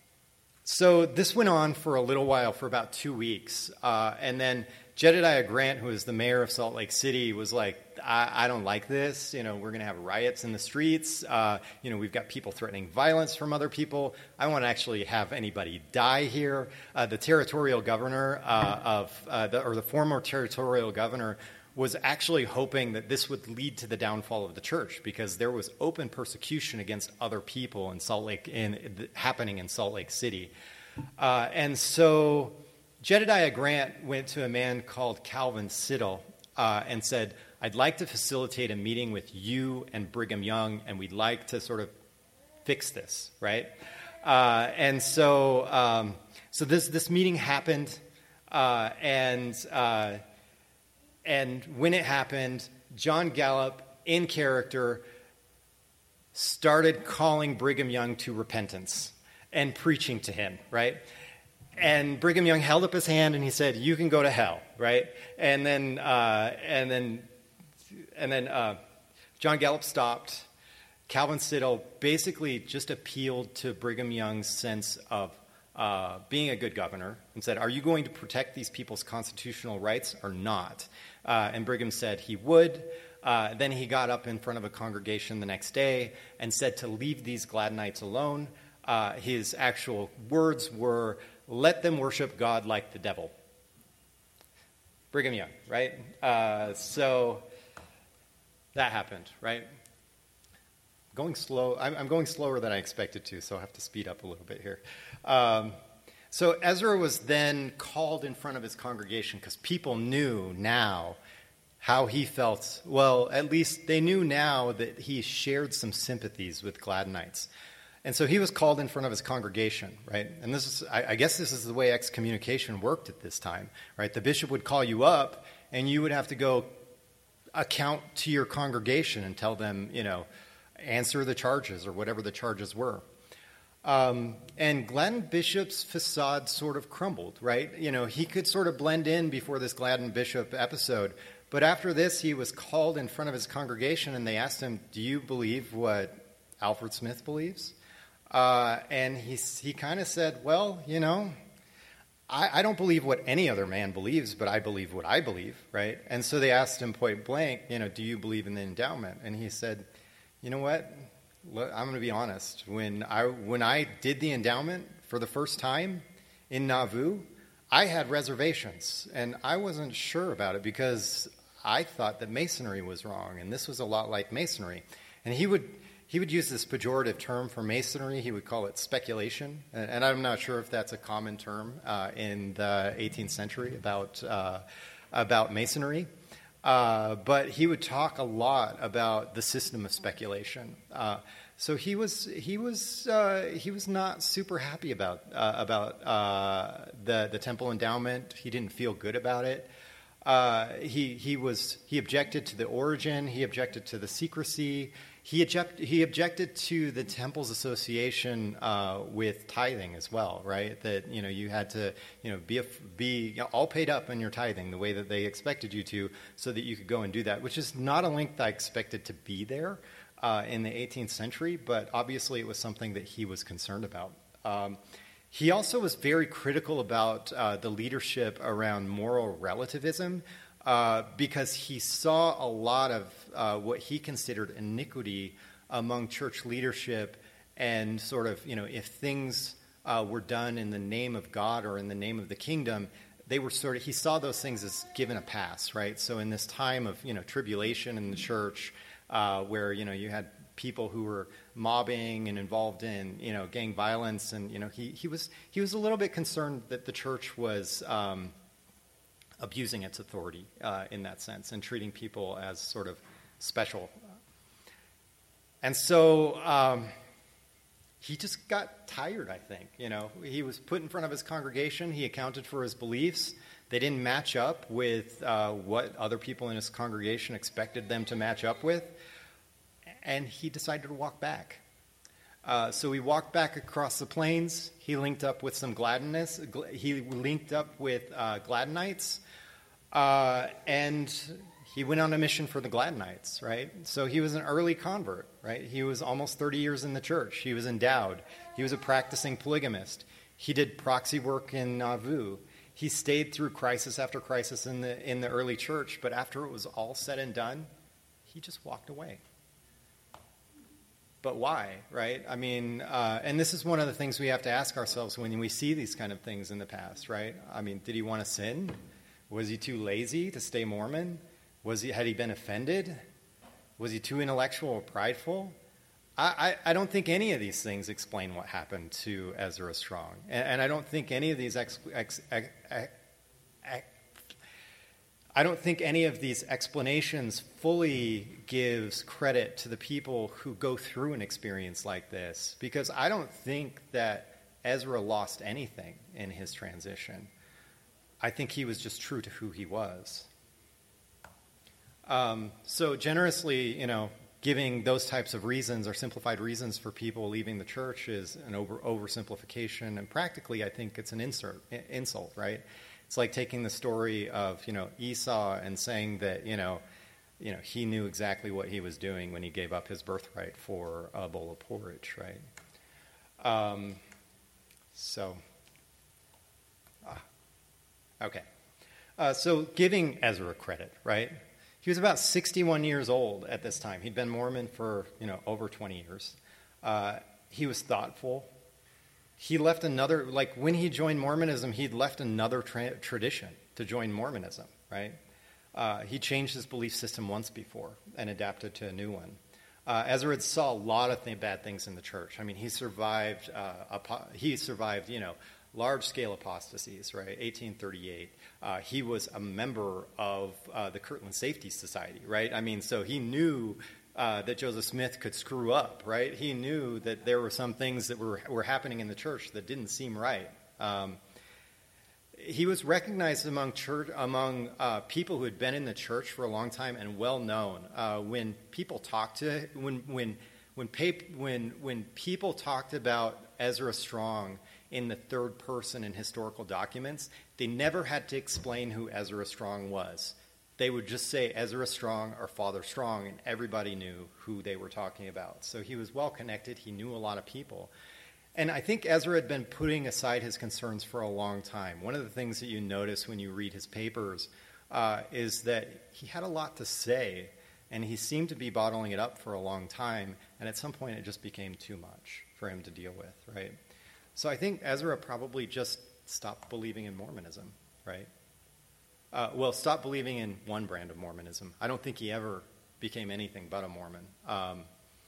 so this went on for a little while, for about two weeks, uh, and then Jedediah Grant, who is the mayor of Salt Lake City, was like, I, I don't like this. You know, we're going to have riots in the streets. Uh, you know, we've got people threatening violence from other people. I want to actually have anybody die here. Uh, the territorial governor uh, of, uh, the, or the former territorial governor, was actually hoping that this would lead to the downfall of the church, because there was open persecution against other people in Salt Lake, in, happening in Salt Lake City. Uh, and so Jedediah Grant went to a man called Calvin Siddle uh, and said, I'd like to facilitate a meeting with you and Brigham Young, and we'd like to sort of fix this, right? Uh, and so um, so this, this meeting happened, uh, and, uh, and when it happened, John Gallup, in character, started calling Brigham Young to repentance and preaching to him, right? And Brigham Young held up his hand and he said, "You can go to hell," right? And then, uh, and then, and then uh, John Gallup stopped, Calvin Siddall basically just appealed to Brigham Young's sense of uh, being a good governor and said, are you going to protect these people's constitutional rights or not? Uh, and Brigham said he would. Uh, then he got up in front of a congregation the next day and said to leave these Gladenites alone. Uh, his actual words were, let them worship God like the devil. Brigham Young, right? Uh, so that happened, right? Going slow. I'm, I'm going slower than I expected to, so I'll have to speed up a little bit here. Um, so Ezra was then called in front of his congregation because people knew now how he felt. Well, at least they knew now that he shared some sympathies with Gladenites. And so he was called in front of his congregation, right? And this is, I, I guess this is the way excommunication worked at this time, right? The bishop would call you up, and you would have to go account to your congregation and tell them, you know, answer the charges or whatever the charges were. Um, and Gladden Bishop's facade sort of crumbled, right? You know, he could sort of blend in before this Gladden Bishop episode. But after this, he was called in front of his congregation, and they asked him, do you believe what Alfred Smith believes? Uh, and he, he kind of said, well, you know, I, I don't believe what any other man believes, but I believe what I believe, right? And so they asked him point blank, you know, do you believe in the endowment? And he said, you know what? I'm going to be honest. When I when I did the endowment for the first time in Nauvoo, I had reservations, and I wasn't sure about it because I thought that Masonry was wrong, and this was a lot like Masonry. And he would he would use this pejorative term for Masonry. He would call it speculation, and, and I'm not sure if that's a common term uh, in the eighteenth century about uh, about Masonry. Uh, but he would talk a lot about the system of speculation. Uh, so he was he was uh, he was not super happy about uh, about uh, the the temple endowment. He didn't feel good about it. Uh, he he was he objected to the origin. He objected to the secrecy. He object, he objected to the temple's association uh, with tithing as well, right? That you know you had to you know be a, be you know, all paid up in your tithing the way that they expected you to, so that you could go and do that, which is not a link that I expected to be there uh, in the eighteenth century, but obviously it was something that he was concerned about. Um, he also was very critical about uh, the leadership around moral relativism. Uh, because he saw a lot of uh, what he considered iniquity among church leadership, and sort of, you know, if things uh, were done in the name of God or in the name of the kingdom, they were sort of, he saw those things as given a pass, right? So in this time of, you know, tribulation in the church, uh, where, you know, you had people who were mobbing and involved in, you know, gang violence, and, you know, he, he was he was a little bit concerned that the church was Um, abusing its authority uh, in that sense and treating people as sort of special. And so um, he just got tired, I think. You know, he was put in front of his congregation. He accounted for his beliefs. They didn't match up with uh, what other people in his congregation expected them to match up with. And he decided to walk back. Uh, so he walked back across the plains. He linked up with some Gladenites. He linked up with uh, Gladenites, uh, and he went on a mission for the Gladenites. Right. So he was an early convert. Right. He was almost thirty years in the church. He was endowed. He was a practicing polygamist. He did proxy work in Nauvoo. He stayed through crisis after crisis in the in the early church. But after it was all said and done, he just walked away. But why, right? I mean, uh, and this is one of the things we have to ask ourselves when we see these kind of things in the past, right? I mean, did he want to sin? Was he too lazy to stay Mormon? Was he had he been offended? Was he too intellectual or prideful? I, I, I don't think any of these things explain what happened to Ezra Strong, and, and I don't think any of these ex, ex, ex, ex, ex, I don't think any of these explanations fully gives credit to the people who go through an experience like this, because I don't think that Ezra lost anything in his transition. I think he was just true to who he was. Um, so generously, you know, giving those types of reasons or simplified reasons for people leaving the church is an over oversimplification, and practically I think it's an insert, insult, right? It's like taking the story of, you know, Esau and saying that, you know, you know, he knew exactly what he was doing when he gave up his birthright for a bowl of porridge, right? Um, so, ah, okay. Uh, so giving Ezra credit, right? He was about sixty-one years old at this time. He'd been Mormon for, you know, over twenty years. Uh, he was thoughtful. He left another, like when he joined Mormonism, he'd left another tra- tradition to join Mormonism, right? Uh, he changed his belief system once before and adapted to a new one. Uh, Ezra had saw a lot of th- bad things in the church. I mean, he survived, uh, apo- he survived, you know, large-scale apostasies, right? eighteen thirty-eight. Uh, he was a member of uh, the Kirtland Safety Society, right? I mean, so he knew uh, that Joseph Smith could screw up, right? He knew that there were some things that were were happening in the church that didn't seem right. Um, he was recognized among church among uh, people who had been in the church for a long time and well known. Uh, when people talked to when when when pap- when when people talked about Ezra Strong in the third person in historical documents, they never had to explain who Ezra Strong was. They would just say Ezra Strong or Father Strong, and everybody knew who they were talking about. So he was well connected. He knew a lot of people. And I think Ezra had been putting aside his concerns for a long time. One of the things that you notice when you read his papers uh, is that he had a lot to say, and he seemed to be bottling it up for a long time, and at some point it just became too much for him to deal with, right? So I think Ezra probably just stopped believing in Mormonism, right? Uh, well, stopped believing in one brand of Mormonism. I don't think he ever became anything but a Mormon. Um,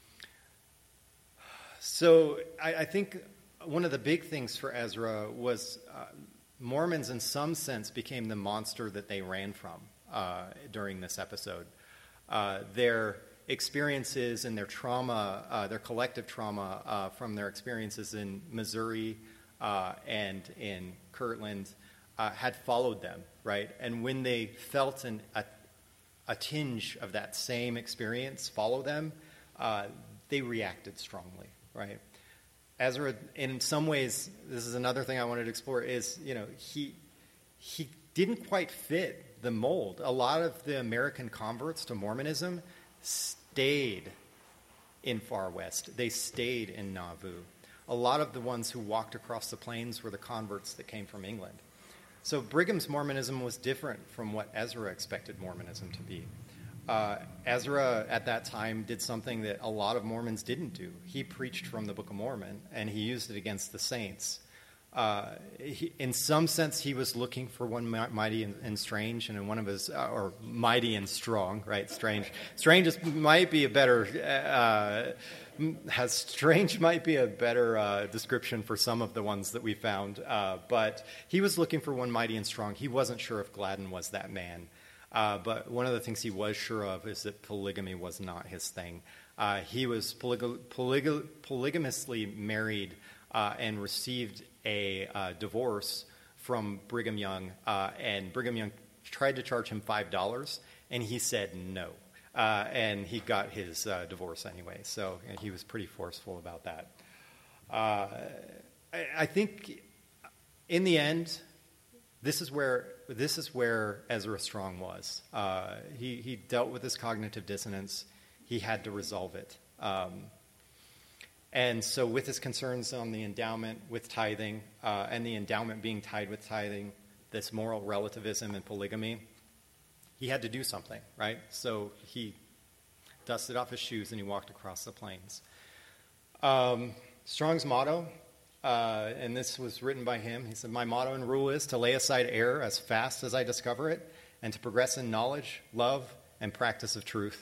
so I, I think one of the big things for Ezra was uh, Mormons in some sense became the monster that they ran from uh, during this episode. Uh, their experiences and their trauma, uh, their collective trauma uh, from their experiences in Missouri uh, and in Kirtland uh, had followed them, right? And when they felt an, a, a tinge of that same experience follow them, uh, they reacted strongly, right? Ezra, in some ways, this is another thing I wanted to explore, is, you know, he he didn't quite fit the mold. A lot of the American converts to Mormonism stayed in Far West. They stayed in Nauvoo. A lot of the ones who walked across the plains were the converts that came from England. So Brigham's Mormonism was different from what Ezra expected Mormonism to be. Uh, Ezra, at that time, did something that a lot of Mormons didn't do. He preached from the Book of Mormon, and he used it against the saints. Uh, he, in some sense, he was looking for one mighty and, and strange, and in one of his, uh, or mighty and strong, right? Strange, strange is, might be a better, uh, has strange might be a better uh, description for some of the ones that we found. Uh, but he was looking for one mighty and strong. He wasn't sure if Gladden was that man. Uh, but one of the things he was sure of is that polygamy was not his thing. Uh, he was polyg- polyg- polygamously married uh, and received a uh, divorce from Brigham Young, uh, and Brigham Young tried to charge him five dollars, and he said no. Uh, and he got his uh, divorce anyway, so you know, he was pretty forceful about that. Uh, I, I think in the end, this is where this is where Ezra Strong was. Uh, he, he dealt with this cognitive dissonance. He had to resolve it. Um, and so with his concerns on the endowment with tithing, uh, and the endowment being tied with tithing, this moral relativism and polygamy, he had to do something, right? So he dusted off his shoes and he walked across the plains. Um, Strong's motto, uh, and this was written by him, he said, "My motto and rule is to lay aside error as fast as I discover it, and to progress in knowledge, love, and practice of truth."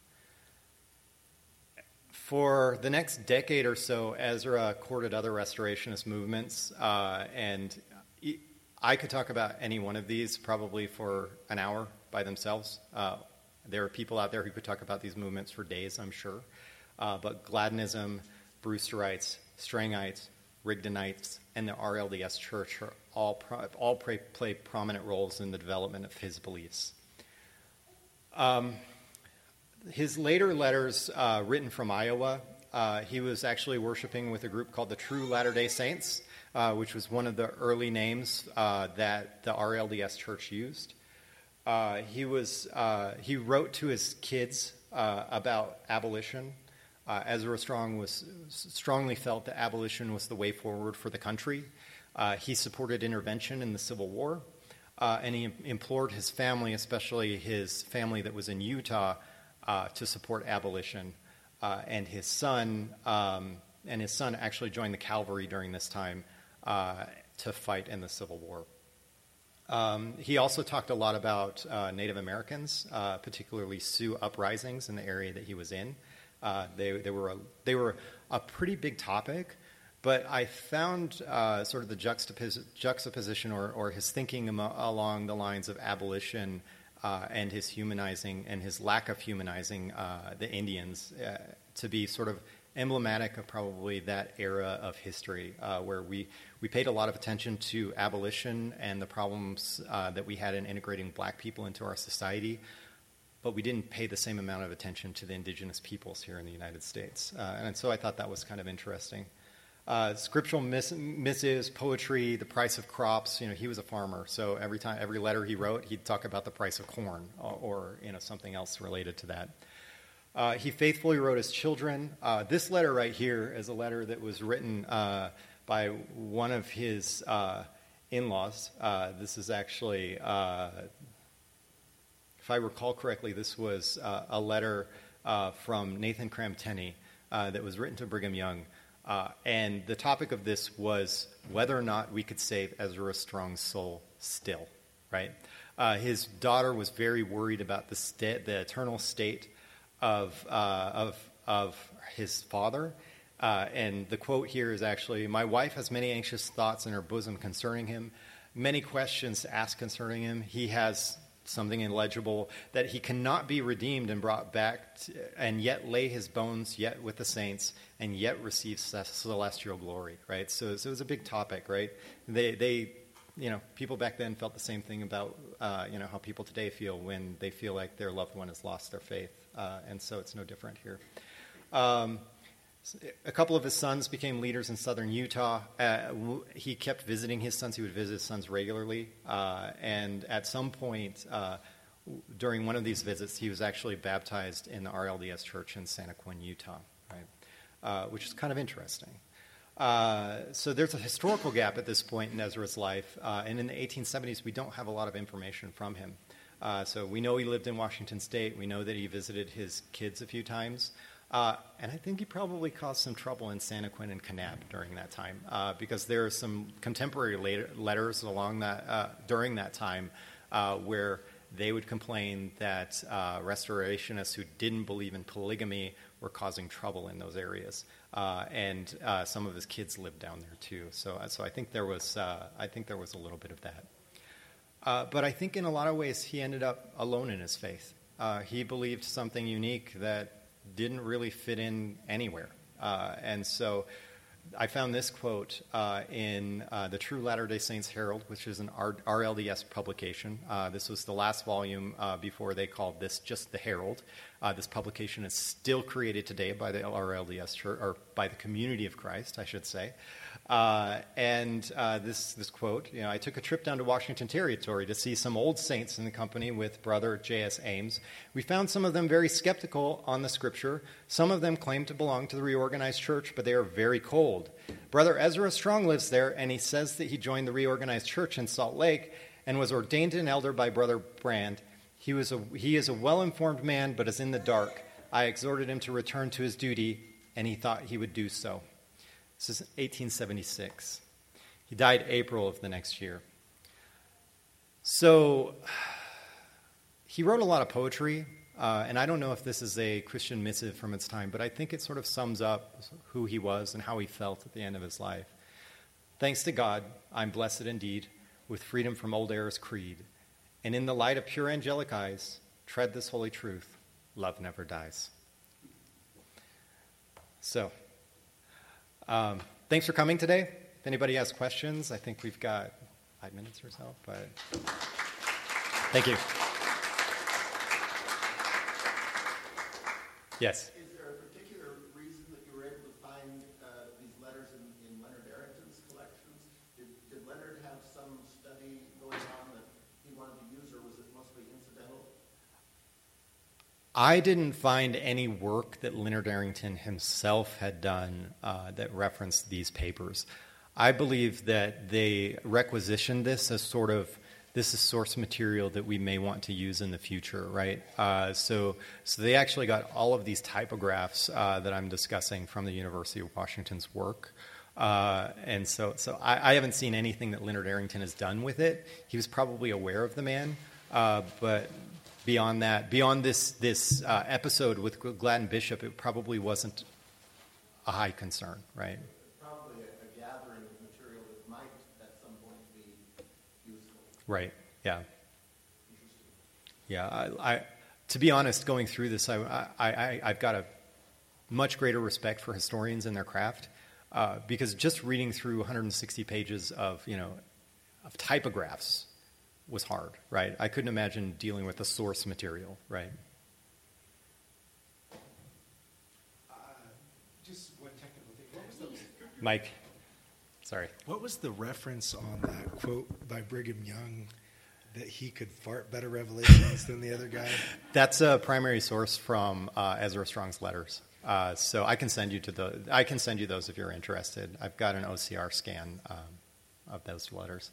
For the next decade or so, Ezra courted other restorationist movements, uh, and I could talk about any one of these probably for an hour by themselves. Uh, there are people out there who could talk about these movements for days, I'm sure. Uh, but Gladdenism, Brewsterites, Strangites, Rigdonites, and the R L D S Church are all pro- all play, play prominent roles in the development of his beliefs. Um, his later letters, uh, written from Iowa, uh, he was actually worshiping with a group called the True Latter-day Saints, uh, which was one of the early names uh, that the R L D S Church used. Uh, he was uh, he wrote to his kids uh, about abolition. Uh, Ezra Strong was strongly felt that abolition was the way forward for the country. Uh, he supported intervention in the Civil War, uh, and he implored his family, especially his family that was in Utah, uh, to support abolition. Uh, and his son um, and his son actually joined the cavalry during this time uh, to fight in the Civil War. Um, he also talked a lot about uh, Native Americans, uh, particularly Sioux uprisings in the area that he was in. Uh, they, they were a, they were a pretty big topic, but I found uh, sort of the juxtapos- juxtaposition or, or his thinking am- along the lines of abolition uh, and his humanizing and his lack of humanizing uh, the Indians uh, to be sort of emblematic of probably that era of history uh, where we, we paid a lot of attention to abolition and the problems uh, that we had in integrating black people into our society, but we didn't pay the same amount of attention to the indigenous peoples here in the United States. Uh, and so I thought that was kind of interesting. Uh, scriptural miss- missives, poetry, the price of crops. You know, he was a farmer, so every time, every letter he wrote, he'd talk about the price of corn or, or you know, something else related to that. Uh, he faithfully wrote his children. Uh, this letter right here is a letter that was written uh, by one of his uh, in-laws. Uh, this is actually, uh, if I recall correctly, this was uh, a letter uh, from Nathan Cram Tenney uh, that was written to Brigham Young. Uh, and the topic of this was whether or not we could save Ezra Strong's soul still, right? Uh, his daughter was very worried about the, sta- the eternal state of uh, of of his father, uh, and the quote here is actually, "My wife has many anxious thoughts in her bosom concerning him, many questions to ask concerning him. He has something illegible that he cannot be redeemed and brought back, to, and yet lay his bones yet with the saints, and yet receive celestial glory." Right. So, so it was a big topic, right? They they. You know, people back then felt the same thing about, uh, you know, how people today feel when they feel like their loved one has lost their faith. Uh, and so it's no different here. Um, a couple of his sons became leaders in southern Utah. Uh, he kept visiting his sons. He would visit his sons regularly. Uh, and at some point uh, during one of these visits, he was actually baptized in the R L D S church in Santaquin, Utah, right? Uh, which is kind of interesting. Uh, so there's a historical gap at this point in Ezra's life, uh, and in the eighteen seventies, we don't have a lot of information from him. Uh, so we know he lived in Washington State. We know that he visited his kids a few times, uh, and I think he probably caused some trouble in Santaquin and Kanab during that time, uh, because there are some contemporary later, letters along that uh, during that time uh, where they would complain that uh, restorationists who didn't believe in polygamy were causing trouble in those areas. Uh, and uh, some of his kids lived down there too. So, so I think there was, uh, I think there was a little bit of that. Uh, but I think in a lot of ways he ended up alone in his faith. Uh, he believed something unique that didn't really fit in anywhere. Uh, and so I found this quote uh, in uh, the True Latter-day Saints Herald, which is an R L D S publication. Uh, this was the last volume uh, before they called this just the Herald. Uh, this publication is still created today by the R L D S Church, or by the Community of Christ, I should say. Uh, and uh, this this quote, you know, "I took a trip down to Washington Territory to see some old saints in the company with Brother J S Ames. We found some of them very skeptical on the Scripture. Some of them claim to belong to the Reorganized Church, but they are very cold. Brother Ezra Strong lives there, and he says that he joined the Reorganized Church in Salt Lake and was ordained an elder by Brother Brand. He was a, he is a well-informed man, but is in the dark. I exhorted him to return to his duty, and he thought he would do so." This is eighteen seventy-six. He died April of the next year. So he wrote a lot of poetry, uh, and I don't know if this is a Christian missive from its time, but I think it sort of sums up who he was and how he felt at the end of his life. "Thanks to God, I'm blessed indeed, with freedom from old error's creed. And in the light of pure angelic eyes, tread this holy truth, love never dies." So, um, thanks for coming today. If anybody has questions, I think we've got five minutes or so, but thank you. Yes? Is there a particular reason that you were able to find uh, these letters in, in Leonard Arrington's collections? Did, did Leonard have some study going on that he wanted to use, or was it mostly I didn't find any work that Leonard Arrington himself had done uh, that referenced these papers. I believe that they requisitioned this as sort of, this is source material that we may want to use in the future, right? Uh, so, so they actually got all of these typographs uh, that I'm discussing from the University of Washington's work. Uh, and so, so I, I haven't seen anything that Leonard Arrington has done with it. He was probably aware of the man, uh, but beyond that, beyond this this uh, episode with Gladden Bishop, it probably wasn't a high concern, right? Probably a, a gathering of material that might at some point be useful. Right. Yeah. Yeah. I, I to be honest, going through this, I, I, I I've got a much greater respect for historians and their craft. Uh, because just reading through one hundred sixty pages of, you know, of typographs was hard, right? I couldn't imagine dealing with the source material, right? Uh, just one technical thing. What was the, Mike, sorry. what was the reference on that quote by Brigham Young that he could fart better revelations than the other guy? That's a primary source from uh, Ezra Strong's letters. Uh, so I can send you to the. I can send you those if you're interested. I've got an O C R scan um, of those letters.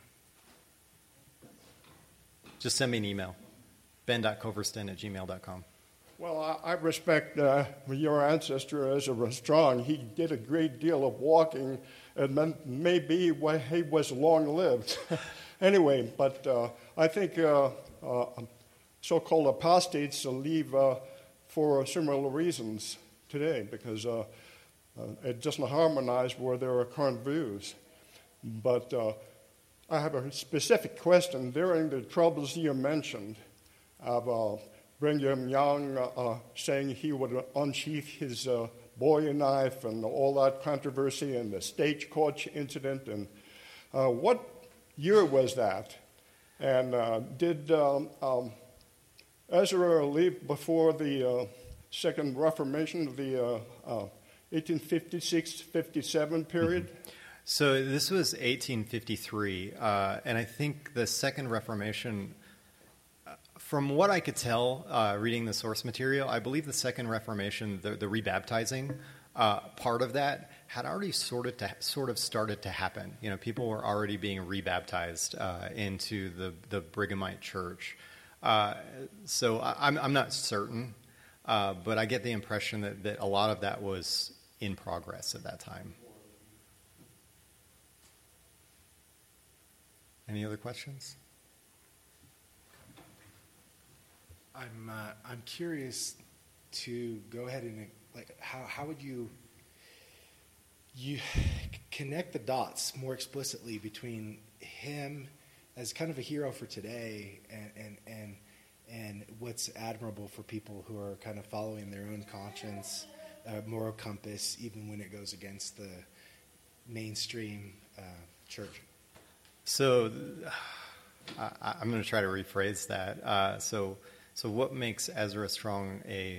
Just send me an email, ben dot coverston at gmail dot com. Well, I, I respect uh, your ancestor Ezra Strong. He did a great deal of walking, and maybe he was long-lived. Anyway, but uh, I think uh, uh, so-called apostates leave uh, for similar reasons today, because uh, uh, it doesn't harmonize with their current views. But uh, I have a specific question. During the troubles you mentioned of uh, Brigham Young uh, uh, saying he would unsheath his uh, bowie knife and all that controversy and the stagecoach incident, and uh, what year was that? And uh, did um, um, Ezra leave before the uh, Second Reformation, the uh, uh, eighteen fifty-six fifty-seven period? So this was eighteen fifty-three, uh, and I think the Second Reformation, uh, from what I could tell, uh, reading the source material, I believe the Second Reformation, the, the rebaptizing uh, part of that, had already sort of to, sort of started to happen. You know, people were already being rebaptized uh, into the the Brighamite Church. Uh, so I, I'm I'm not certain. Uh, but I get the impression that, that a lot of that was in progress at that time. Any other questions? I'm uh, I'm curious to go ahead and like how how would you you connect the dots more explicitly between him as kind of a hero for today and and and and what's admirable for people who are kind of following their own conscience, uh, moral compass, even when it goes against the mainstream uh, church? So uh, I, I'm going to try to rephrase that. Uh, so, so what makes Ezra Strong a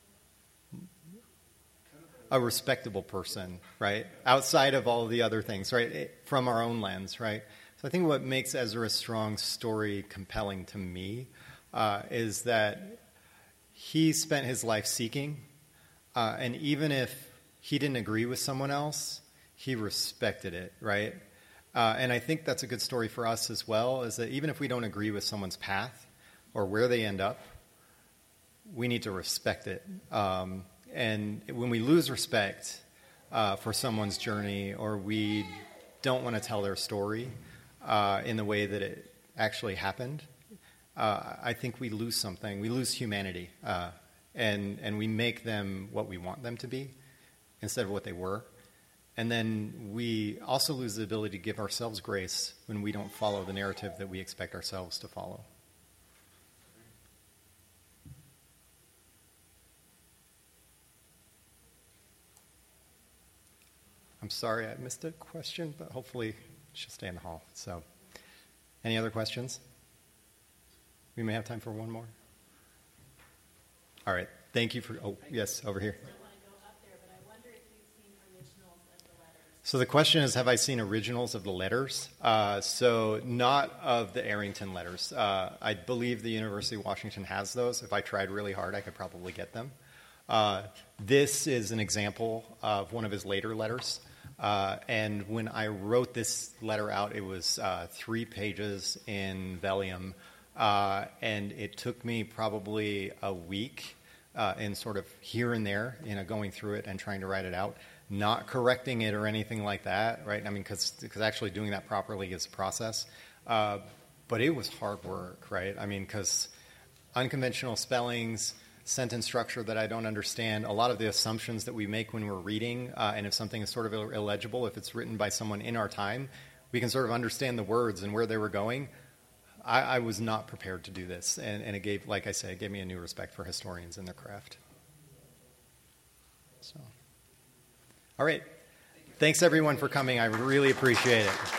a respectable person, right? Outside of all the other things, right? From our own lens, right? So I think what makes Ezra Strong's story compelling to me Uh, is that he spent his life seeking, uh, and even if he didn't agree with someone else, he respected it, right? Uh, and I think that's a good story for us as well, is that even if we don't agree with someone's path or where they end up, we need to respect it. Um, and when we lose respect uh, for someone's journey, or we don't want to tell their story uh, in the way that it actually happened, Uh, I think we lose something. We lose humanity, uh, and and we make them what we want them to be instead of what they were. And then we also lose the ability to give ourselves grace when we don't follow the narrative that we expect ourselves to follow. I'm sorry I missed a question, but hopefully she'll stay in the hall. So, any other questions? We may have time for one more. All right. Thank you for. Oh, yes, over here. I don't want to go up there, but I wonder if you've seen originals of the letters. So the question is, have I seen originals of the letters? Uh, so not of the Arrington letters. Uh, I believe the University of Washington has those. If I tried really hard, I could probably get them. Uh, this is an example of one of his later letters. Uh, and when I wrote this letter out, it was uh, three pages in vellum. Uh, and it took me probably a week uh, in sort of here and there, you know, going through it and trying to write it out. Not correcting it or anything like that, right? I mean, because actually doing that properly is a process. Uh, but it was hard work, right? I mean, because unconventional spellings, sentence structure that I don't understand, a lot of the assumptions that we make when we're reading, uh, and if something is sort of ill- illegible, if it's written by someone in our time, we can sort of understand the words and where they were going. I, I was not prepared to do this, and, and it gave, like I said, it gave me a new respect for historians and their craft. So. All right. Thanks, everyone, for coming. I really appreciate it.